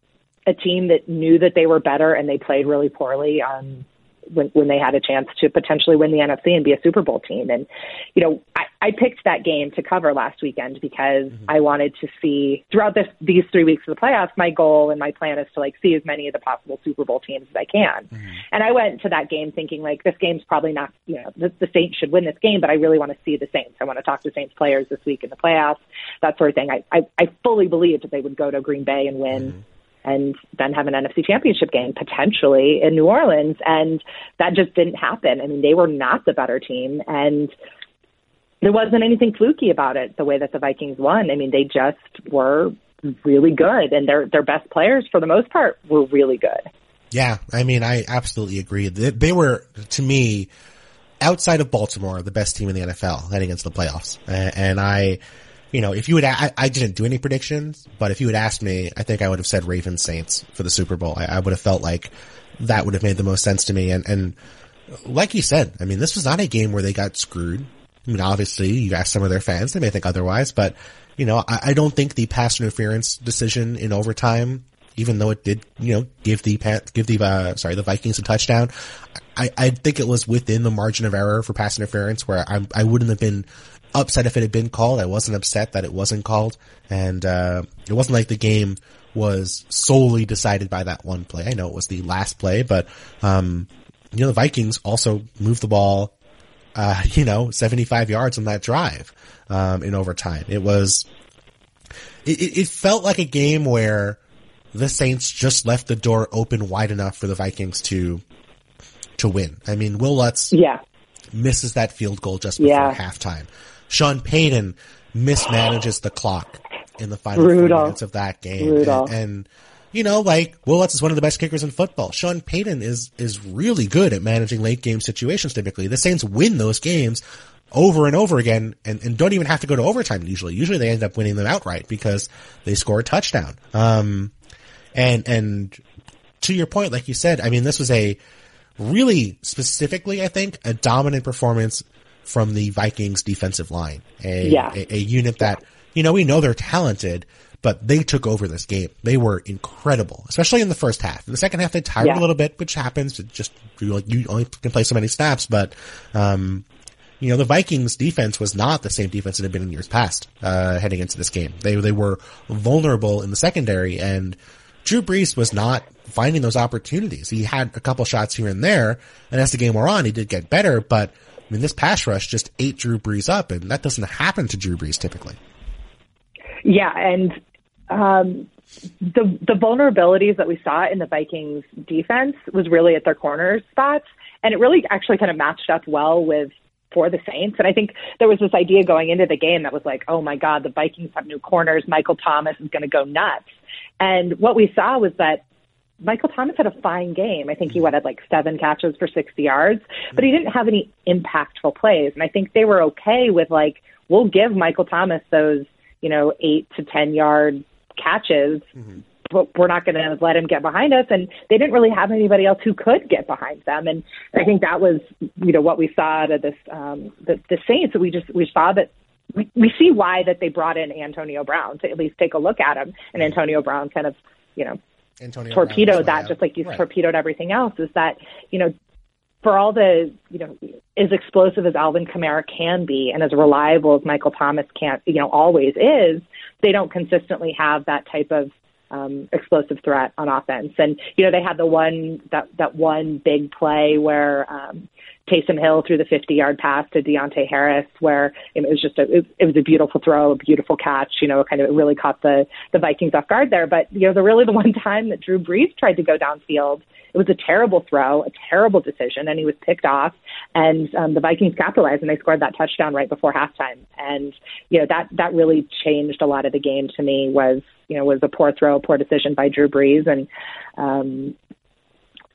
a team that knew that they were better, and they played really poorly on. When, when they had a chance to potentially win the N F C and be a Super Bowl team. And, you know, I, I picked that game to cover last weekend because mm-hmm. I wanted to see throughout this, these three weeks of the playoffs, my goal and my plan is to like see as many of the possible Super Bowl teams as I can. Mm-hmm. And I went to that game thinking like, this game's probably not, you know, the, the Saints should win this game, but I really want to see the Saints. I want to talk to Saints players this week in the playoffs, that sort of thing. I, I, I fully believed that they would go to Green Bay and win. Mm-hmm. and then have an N F C championship game potentially in New Orleans. And that just didn't happen. I mean, they were not the better team, and there wasn't anything fluky about it the way that the Vikings won. I mean, they just were really good, and their their best players for the most part were really good. Yeah, I mean, I absolutely agree. They, they were, to me, outside of Baltimore, the best team in the N F L heading into the playoffs. And, and I... You know, if you would, I, I didn't do any predictions, but if you had asked me, I think I would have said Ravens Saints for the Super Bowl. I, I would have felt like that would have made the most sense to me. And, and like you said, I mean, this was not a game where they got screwed. I mean, obviously you ask some of their fans, they may think otherwise, but you know, I, I don't think the pass interference decision in overtime, even though it did, you know, give the, give the, uh, sorry, the Vikings a touchdown, I, I think it was within the margin of error for pass interference where I, I wouldn't have been upset if it had been called. I wasn't upset that it wasn't called. And, uh, it wasn't like the game was solely decided by that one play. I know it was the last play, but, um, you know, the Vikings also moved the ball, uh, you know, seventy-five yards on that drive, um, in overtime. It was, it, it felt like a game where the Saints just left the door open wide enough for the Vikings to, to win. I mean, Will Lutz yeah. misses that field goal just before yeah. halftime. Sean Payton mismanages the clock in the final four minutes of that game. And, and, you know, like, Will Lutz is one of the best kickers in football. Sean Payton is, is really good at managing late game situations typically. The Saints win those games over and over again and, and don't even have to go to overtime usually. Usually they end up winning them outright because they score a touchdown. Um, and, and to your point, like you said, I mean, this was a really specifically, I think, a dominant performance from the Vikings defensive line, a, yeah. a, a unit that, you know, we know they're talented, but they took over this game. They were incredible, especially in the first half. In the second half, they tired yeah. a little bit, which happens. It just, you, like, you only can play so many snaps, but, um, you know, the Vikings defense was not the same defense it had been in years past, uh, heading into this game. They, they were vulnerable in the secondary, and Drew Brees was not finding those opportunities. He had a couple shots here and there, and as the game wore on, he did get better, but I mean, this pass rush just ate Drew Brees up, and that doesn't happen to Drew Brees typically. Yeah, and um, the the vulnerabilities that we saw in the Vikings defense was really at their corner spots, and it really actually kind of matched up well with for the Saints. And I think there was this idea going into the game that was like, oh my God, the Vikings have new corners. Michael Thomas is going to go nuts. And what we saw was that Michael Thomas had a fine game. I think he had like seven catches for sixty yards, but he didn't have any impactful plays. And I think they were okay with like, we'll give Michael Thomas those, you know, eight to ten yard catches, mm-hmm. but we're not going to let him get behind us. And they didn't really have anybody else who could get behind them. And I think that was, you know, what we saw out of this, um, the, the Saints. We just, we saw that we, we see why that they brought in Antonio Brown to at least take a look at him. And Antonio Brown kind of, you know, Antonio torpedoed Brown, that yeah. just like he's right. torpedoed everything else, is that, you know, for all the, you know, as explosive as Alvin Kamara can be and as reliable as Michael Thomas can't, you know, always is, they don't consistently have that type of um, explosive threat on offense. And, you know, they had the one, that, that one big play where um, Taysom Hill threw the fifty-yard pass to Deontay Harris, where it was just a, it, it was a beautiful throw, a beautiful catch, you know, kind of, it really caught the, the Vikings off guard there. But, you know, the really the one time that Drew Brees tried to go downfield, it was a terrible throw, a terrible decision, and he was picked off. And um, the Vikings capitalized, and they scored that touchdown right before halftime. And, you know, that, that really changed a lot of the game to me, was, you know, was a poor throw, a poor decision by Drew Brees. And, um,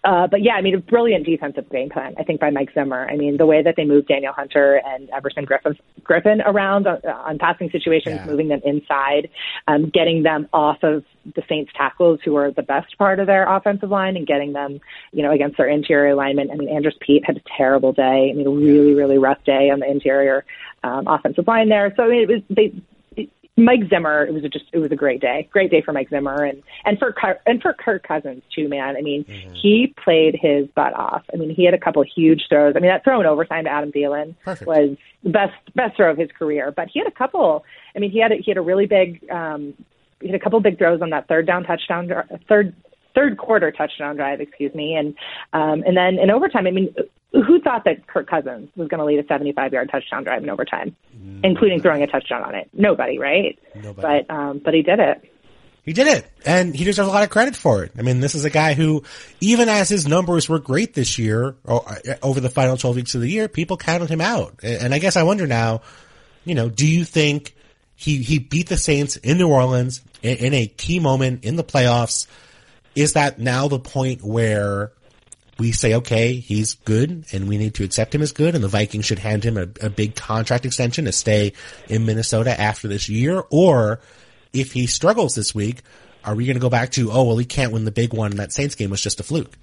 Uh, but yeah, I mean, a brilliant defensive game plan, I think, by Mike Zimmer. I mean, the way that they moved Daniel Hunter and Everson Griffin, Griffin around on, on passing situations, yeah. moving them inside, um, getting them off of the Saints tackles, who are the best part of their offensive line, and getting them, you know, against their interior alignment. I mean, Andrus Peat had a terrible day. I mean, a really, really rough day on the interior um, offensive line there. So I mean, it was they. Mike Zimmer, it was a just it was a great day, great day for Mike Zimmer and and for and for Kirk Cousins too, man. I mean, mm-hmm. he played his butt off. I mean, he had a couple of huge throws. I mean, that throw in overtime to Adam Thielen Perfect. was the best best throw of his career. But he had a couple. I mean, he had a, he had a really big um, he had a couple of big throws on that third down touchdown third third quarter touchdown drive, excuse me, and um, and then in overtime. I mean, who thought that Kirk Cousins was going to lead a seventy-five yard touchdown drive in overtime, Nobody. including throwing a touchdown on it? Nobody, right? Nobody. But um, but he did it. He did it, and he deserves a lot of credit for it. I mean, this is a guy who, even as his numbers were great this year, or over the final twelve weeks of the year, people counted him out. And I guess I wonder now, you know, do you think he he beat the Saints in New Orleans in, in a key moment in the playoffs? Is that now the point where we say, okay, he's good and we need to accept him as good, and the Vikings should hand him a, a big contract extension to stay in Minnesota after this year? Or if he struggles this week, are we going to go back to, oh, well, he can't win the big one and that Saints game was just a fluke?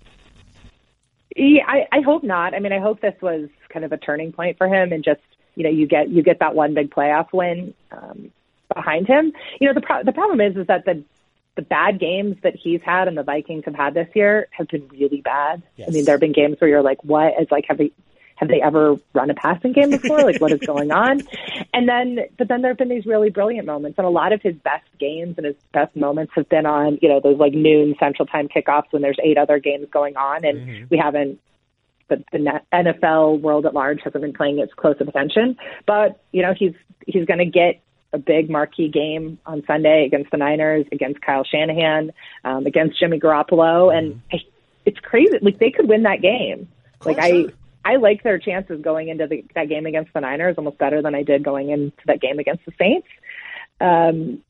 Yeah, I, I hope not. I mean, I hope this was kind of a turning point for him, and just, you know, you get, you get that one big playoff win, um, behind him. You know, the pro- the problem is, is that the, the bad games that he's had and the Vikings have had this year have been really bad. Yes. I mean, there have been games where you're like, what? It's like, have they, have they ever run a passing game before? Like, what is going on? And then, but then there have been these really brilliant moments, and a lot of his best games and his best moments have been on, you know, those like noon Central Time kickoffs when there's eight other games going on, and mm-hmm. we haven't, the, the N F L world at large hasn't been paying as close of attention. But, you know, he's, he's going to get a big marquee game on Sunday against the Niners, against Kyle Shanahan, um, against Jimmy Garoppolo. And mm-hmm. I, it's crazy. Like, they could win that game. Like, I, I like their chances going into the, that game against the Niners almost better than I did going into that game against the Saints. Um,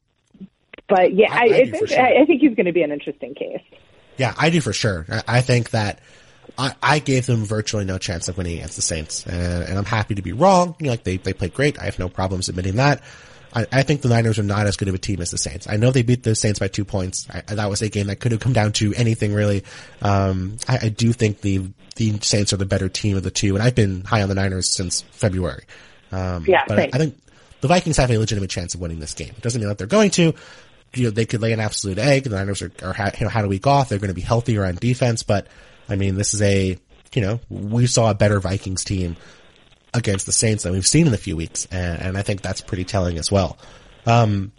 but yeah, I, I, I, think, sure. I, I think he's going to be an interesting case. Yeah, I do for sure. I, I think that I, I gave them virtually no chance of winning against the Saints, and, and I'm happy to be wrong. You know, like they, they played great. I have no problems admitting that. I, I think the Niners are not as good of a team as the Saints. I know they beat the Saints by two points. I, that was a game that could have come down to anything, really. Um, I, I do think the the Saints are the better team of the two, and I've been high on the Niners since February. Um, yeah, but I, I think the Vikings have a legitimate chance of winning this game. It doesn't mean that they're going to. You know, they could lay an absolute egg. The Niners are, are you know, had a week off. They're going to be healthier on defense, but I mean, this is a, you know, we saw a better Vikings team against the Saints than we've seen in a few weeks, and, and I think that's pretty telling as well. Um,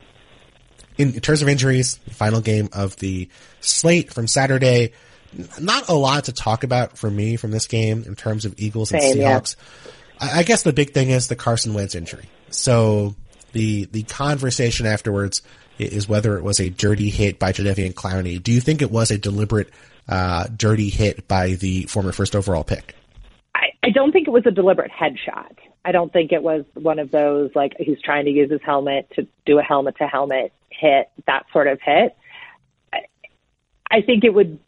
in, in terms of injuries, the final game of the slate from Saturday, not a lot to talk about for me from this game in terms of Eagles and Same, Seahawks. Yeah. I, I guess the big thing is the Carson Wentz injury. So the the conversation afterwards is whether it was a dirty hit by Jadeveon Clowney. Do you think it was a deliberate uh, dirty hit by the former first overall pick? I don't think it was a deliberate headshot. I don't think it was one of those, like, he's trying to use his helmet to do a helmet-to-helmet hit, that sort of hit. I, I think it would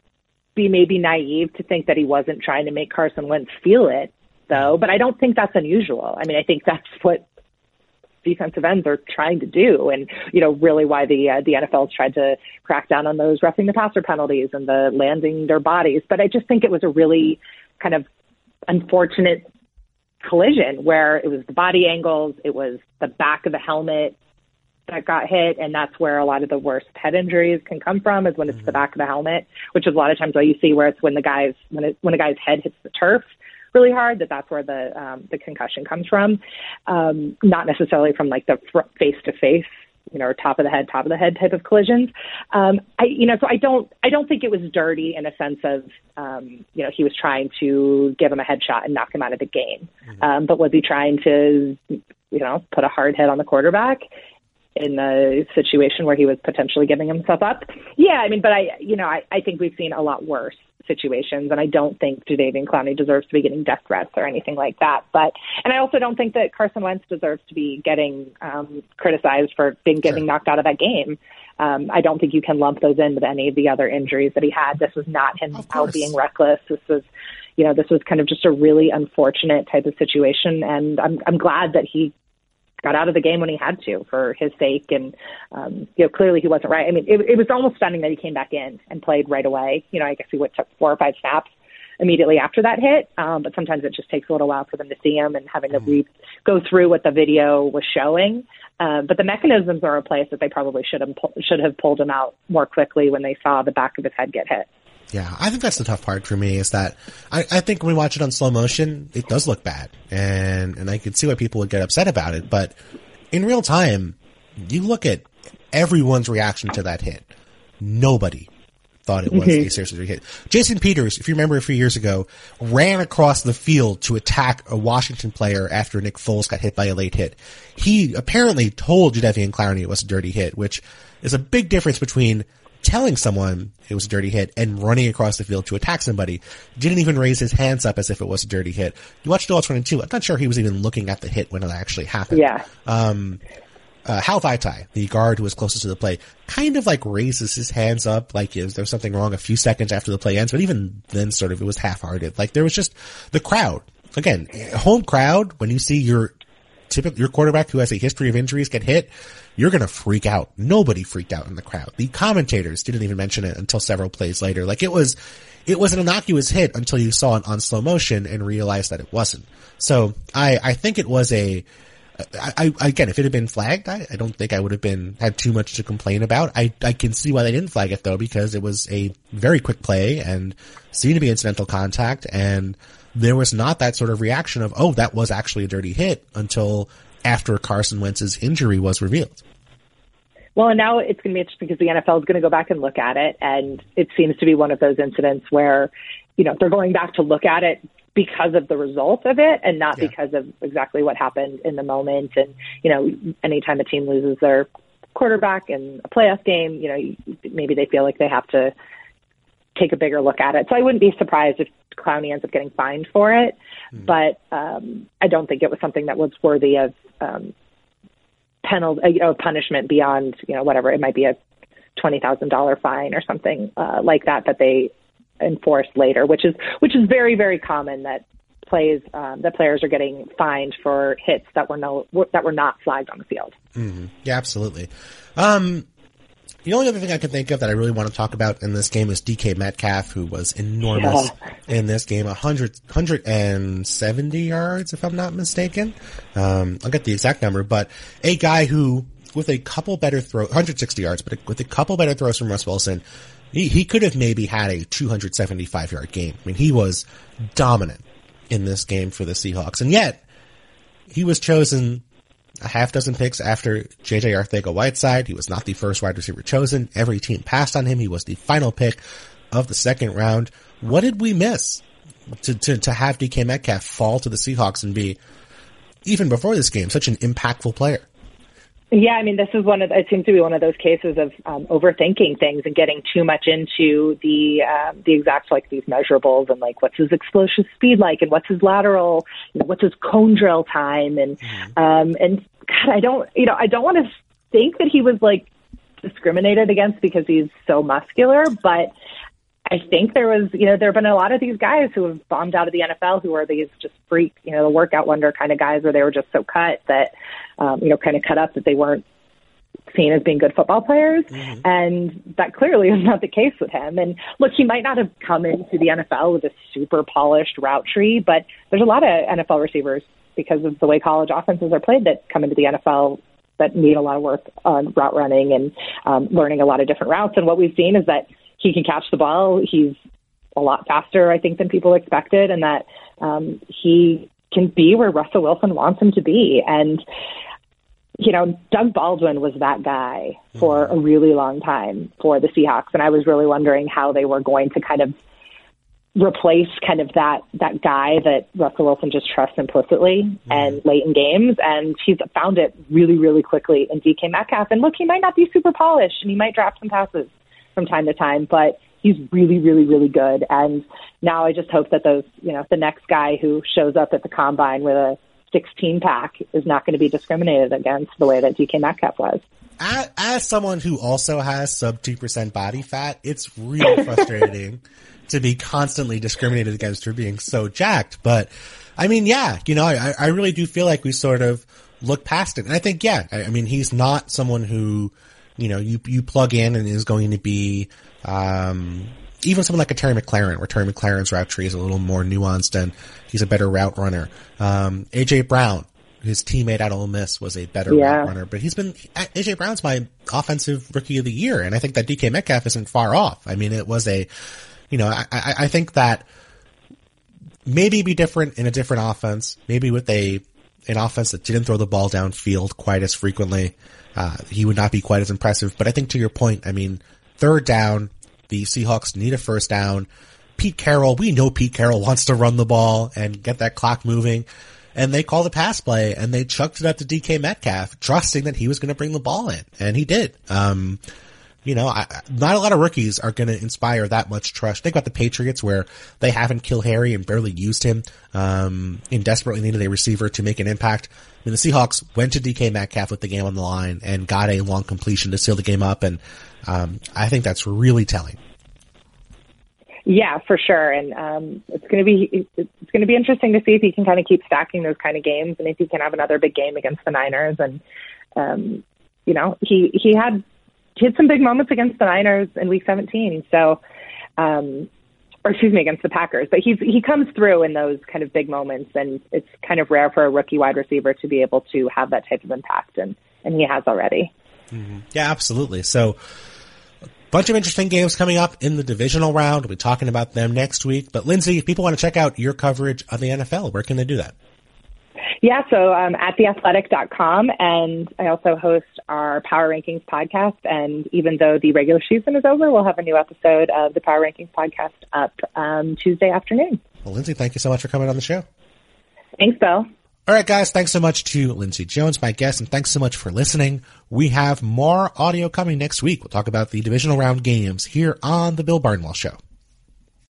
be maybe naive to think that he wasn't trying to make Carson Wentz feel it, though, but I don't think that's unusual. I mean, I think that's what defensive ends are trying to do, and, you know, really why the uh, the N F L has tried to crack down on those roughing the passer penalties and the landing their bodies. But I just think it was a really kind of unfortunate collision where it was the body angles, it was the back of the helmet that got hit, and that's where a lot of the worst head injuries can come from, is when it's mm-hmm. the back of the helmet, which is a lot of times what you see, where it's when the guy's when it when a guy's head hits the turf really hard, that that's where the um, the concussion comes from, um, not necessarily from like the face to face, you know, or top of the head, top of the head type of collisions. Um, I, you know, so I don't, I don't think it was dirty in a sense of, um, you know, he was trying to give him a headshot and knock him out of the game. Mm-hmm. Um, but was he trying to, you know, put a hard hit on the quarterback? in the situation where he was potentially giving himself up. Yeah, I mean, but I, you know, I, I think we've seen a lot worse situations, and I don't think Jadeveon Clowney deserves to be getting death threats or anything like that. But, and I also don't think that Carson Wentz deserves to be getting um, criticized for being getting Sure. knocked out of that game. Um, I don't think you can lump those in with any of the other injuries that he had. This was not him out being reckless. This was, you know, this was kind of just a really unfortunate type of situation, and I'm I'm glad that he got out of the game when he had to for his sake. And, um, you know, clearly he wasn't right. I mean, it, it was almost stunning that he came back in and played right away. You know, I guess he would took four or five snaps immediately after that hit. Um, but sometimes it just takes a little while for them to see him and having to re- go through what the video was showing. Uh, but the mechanisms are in place that they probably should have, should have pulled him out more quickly when they saw the back of his head get hit. Yeah, I think that's the tough part for me is that I, I think when we watch it on slow motion, it does look bad. And, and I can see why people would get upset about it. But in real time, you look at everyone's reaction to that hit. Nobody thought it was mm-hmm. a serious injury hit. Jason Peters, if you remember a few years ago, ran across the field to attack a Washington player after Nick Foles got hit by a late hit. He apparently told Jadeveon Clowney it was a dirty hit, which is a big difference between telling someone it was a dirty hit and running across the field to attack somebody. Didn't even raise his hands up as if it was a dirty hit. You watched all twenty-two. I'm not sure he was even looking at the hit when it actually happened. Yeah. Um, uh, Hal Vaitai, the guard who was closest to the play, kind of like raises his hands up like is there something wrong a few seconds after the play ends, but even then sort of it was half-hearted. Like there was just the crowd. Again, home crowd, when you see your typical, your quarterback who has a history of injuries get hit, you're going to freak out. Nobody freaked out in the crowd. The commentators didn't even mention it until several plays later. Like it was, it was an innocuous hit until you saw it on slow motion and realized that it wasn't. So I, I think it was a, I, I again, if it had been flagged, I, I don't think I would have been, had too much to complain about. I, I can see why they didn't flag it though, because it was a very quick play and seemed to be incidental contact, and there was not that sort of reaction of, oh, that was actually a dirty hit until after Carson Wentz's injury was revealed. Well, and now it's going to be interesting because the N F L is going to go back and look at it, and it seems to be one of those incidents where, you know, they're going back to look at it because of the result of it and not yeah. because of exactly what happened in the moment. And, you know, anytime a team loses their quarterback in a playoff game, you know, maybe they feel like they have to take a bigger look at it. So I wouldn't be surprised if Clowney ends up getting fined for it, mm. but um, I don't think it was something that was worthy of um, penalty, you know, punishment beyond, you know, whatever. It might be a twenty thousand dollars fine or something uh, like that that they enforce later, which is which is very, very common that plays um, that players are getting fined for hits that were no that were not flagged on the field. Mm-hmm. Yeah, absolutely. Um, The only other thing I can think of that I really want to talk about in this game is D K Metcalf, who was enormous yeah. in this game. one hundred, one hundred seventy yards, if I'm not mistaken. Um, I'll get the exact number, but a guy who, with a couple better throws, one hundred sixty yards, but with a couple better throws from Russ Wilson, he, he could have maybe had a two hundred seventy-five yard game. I mean, he was dominant in this game for the Seahawks, and yet he was chosen a half dozen picks after J J Arcega-Whiteside. He was not the first wide receiver chosen. Every team passed on him. He was the final pick of the second round. What did we miss to, to, to have D K Metcalf fall to the Seahawks and be, even before this game, such an impactful player? Yeah, I mean, this is one of, it seems to be one of those cases of um, overthinking things and getting too much into the um, the exact, like, these measurables and, like, what's his explosive speed like and what's his lateral, you know, what's his cone drill time. And, mm-hmm. um, and God, I don't, you know, I don't want to think that he was, like, discriminated against because he's so muscular, but I think there was, you know, there have been a lot of these guys who have bombed out of the N F L who are these just freak, you know, the workout wonder kind of guys where they were just so cut that, um, you know, kind of cut up that they weren't seen as being good football players. Mm-hmm. And that clearly is not the case with him. And look, he might not have come into the N F L with a super polished route tree, but there's a lot of N F L receivers because of the way college offenses are played that come into the N F L that need a lot of work on route running and um, learning a lot of different routes. And what we've seen is that he can catch the ball. He's a lot faster, I think, than people expected, and that um, he can be where Russell Wilson wants him to be. And, you know, Doug Baldwin was that guy for a really long time for the Seahawks, and I was really wondering how they were going to kind of replace kind of that that guy that Russell Wilson just trusts implicitly mm-hmm. and late in games. And he's found it really, really quickly in D K Metcalf. And look, he might not be super polished and he might drop some passes from time to time, but he's really, really, really good. And now I just hope that those, you know, the next guy who shows up at the combine with a sixteen pack is not going to be discriminated against the way that D K Metcalf was. As, as someone who also has sub two percent body fat, it's really frustrating to be constantly discriminated against for being so jacked. But I mean, yeah, you know, I, I really do feel like we sort of look past it. And I think, yeah, I, I mean, he's not someone who, you know, you, you plug in and is going to be, um, even someone like a Terry McLaurin, where Terry McLaurin's route tree is a little more nuanced and he's a better route runner. Um, A J Brown, his teammate at Ole Miss, was a better yeah. route runner, but he's been, A J Brown's my offensive rookie of the year. And I think that D K Metcalf isn't far off. I mean, it was a, you know, I, I, I think that maybe be different in a different offense, maybe with a, an offense that didn't throw the ball downfield quite as frequently. Uh, he would not be quite as impressive. But I think to your point, I mean, third down, the Seahawks need a first down. Pete Carroll, we know Pete Carroll wants to run the ball and get that clock moving. And they called a pass play and they chucked it up to D K Metcalf, trusting that he was going to bring the ball in. And he did. Um, you know, I, not a lot of rookies are going to inspire that much trust. Think about the Patriots, where they haven't killed Harry and barely used him, um, and desperately needed a receiver to make an impact. I mean, the Seahawks went to D K Metcalf with the game on the line and got a long completion to seal the game up. And, um, I think that's really telling. Yeah, for sure. And, um, it's going to be, it's going to be interesting to see if he can kind of keep stacking those kind of games and if he can have another big game against the Niners. And, um, you know, he, he had, He had some big moments against the Niners in week seventeen. So, um, or excuse me, against the Packers, but he's, he comes through in those kind of big moments, and it's kind of rare for a rookie wide receiver to be able to have that type of impact. And, and he has already. Mm-hmm. Yeah, absolutely. So a bunch of interesting games coming up in the divisional round. We'll be talking about them next week, but Lindsay, if people want to check out your coverage of the N F L, where can they do that? Yeah, so um, at the athletic dot com, and I also host our Power Rankings podcast. And even though the regular season is over, we'll have a new episode of the Power Rankings podcast up um, Tuesday afternoon. Well, Lindsay, thank you so much for coming on the show. Thanks, Bill. All right, guys, thanks so much to Lindsay Jones, my guest, and thanks so much for listening. We have more audio coming next week. We'll talk about the divisional round games here on The Bill Barnwell Show.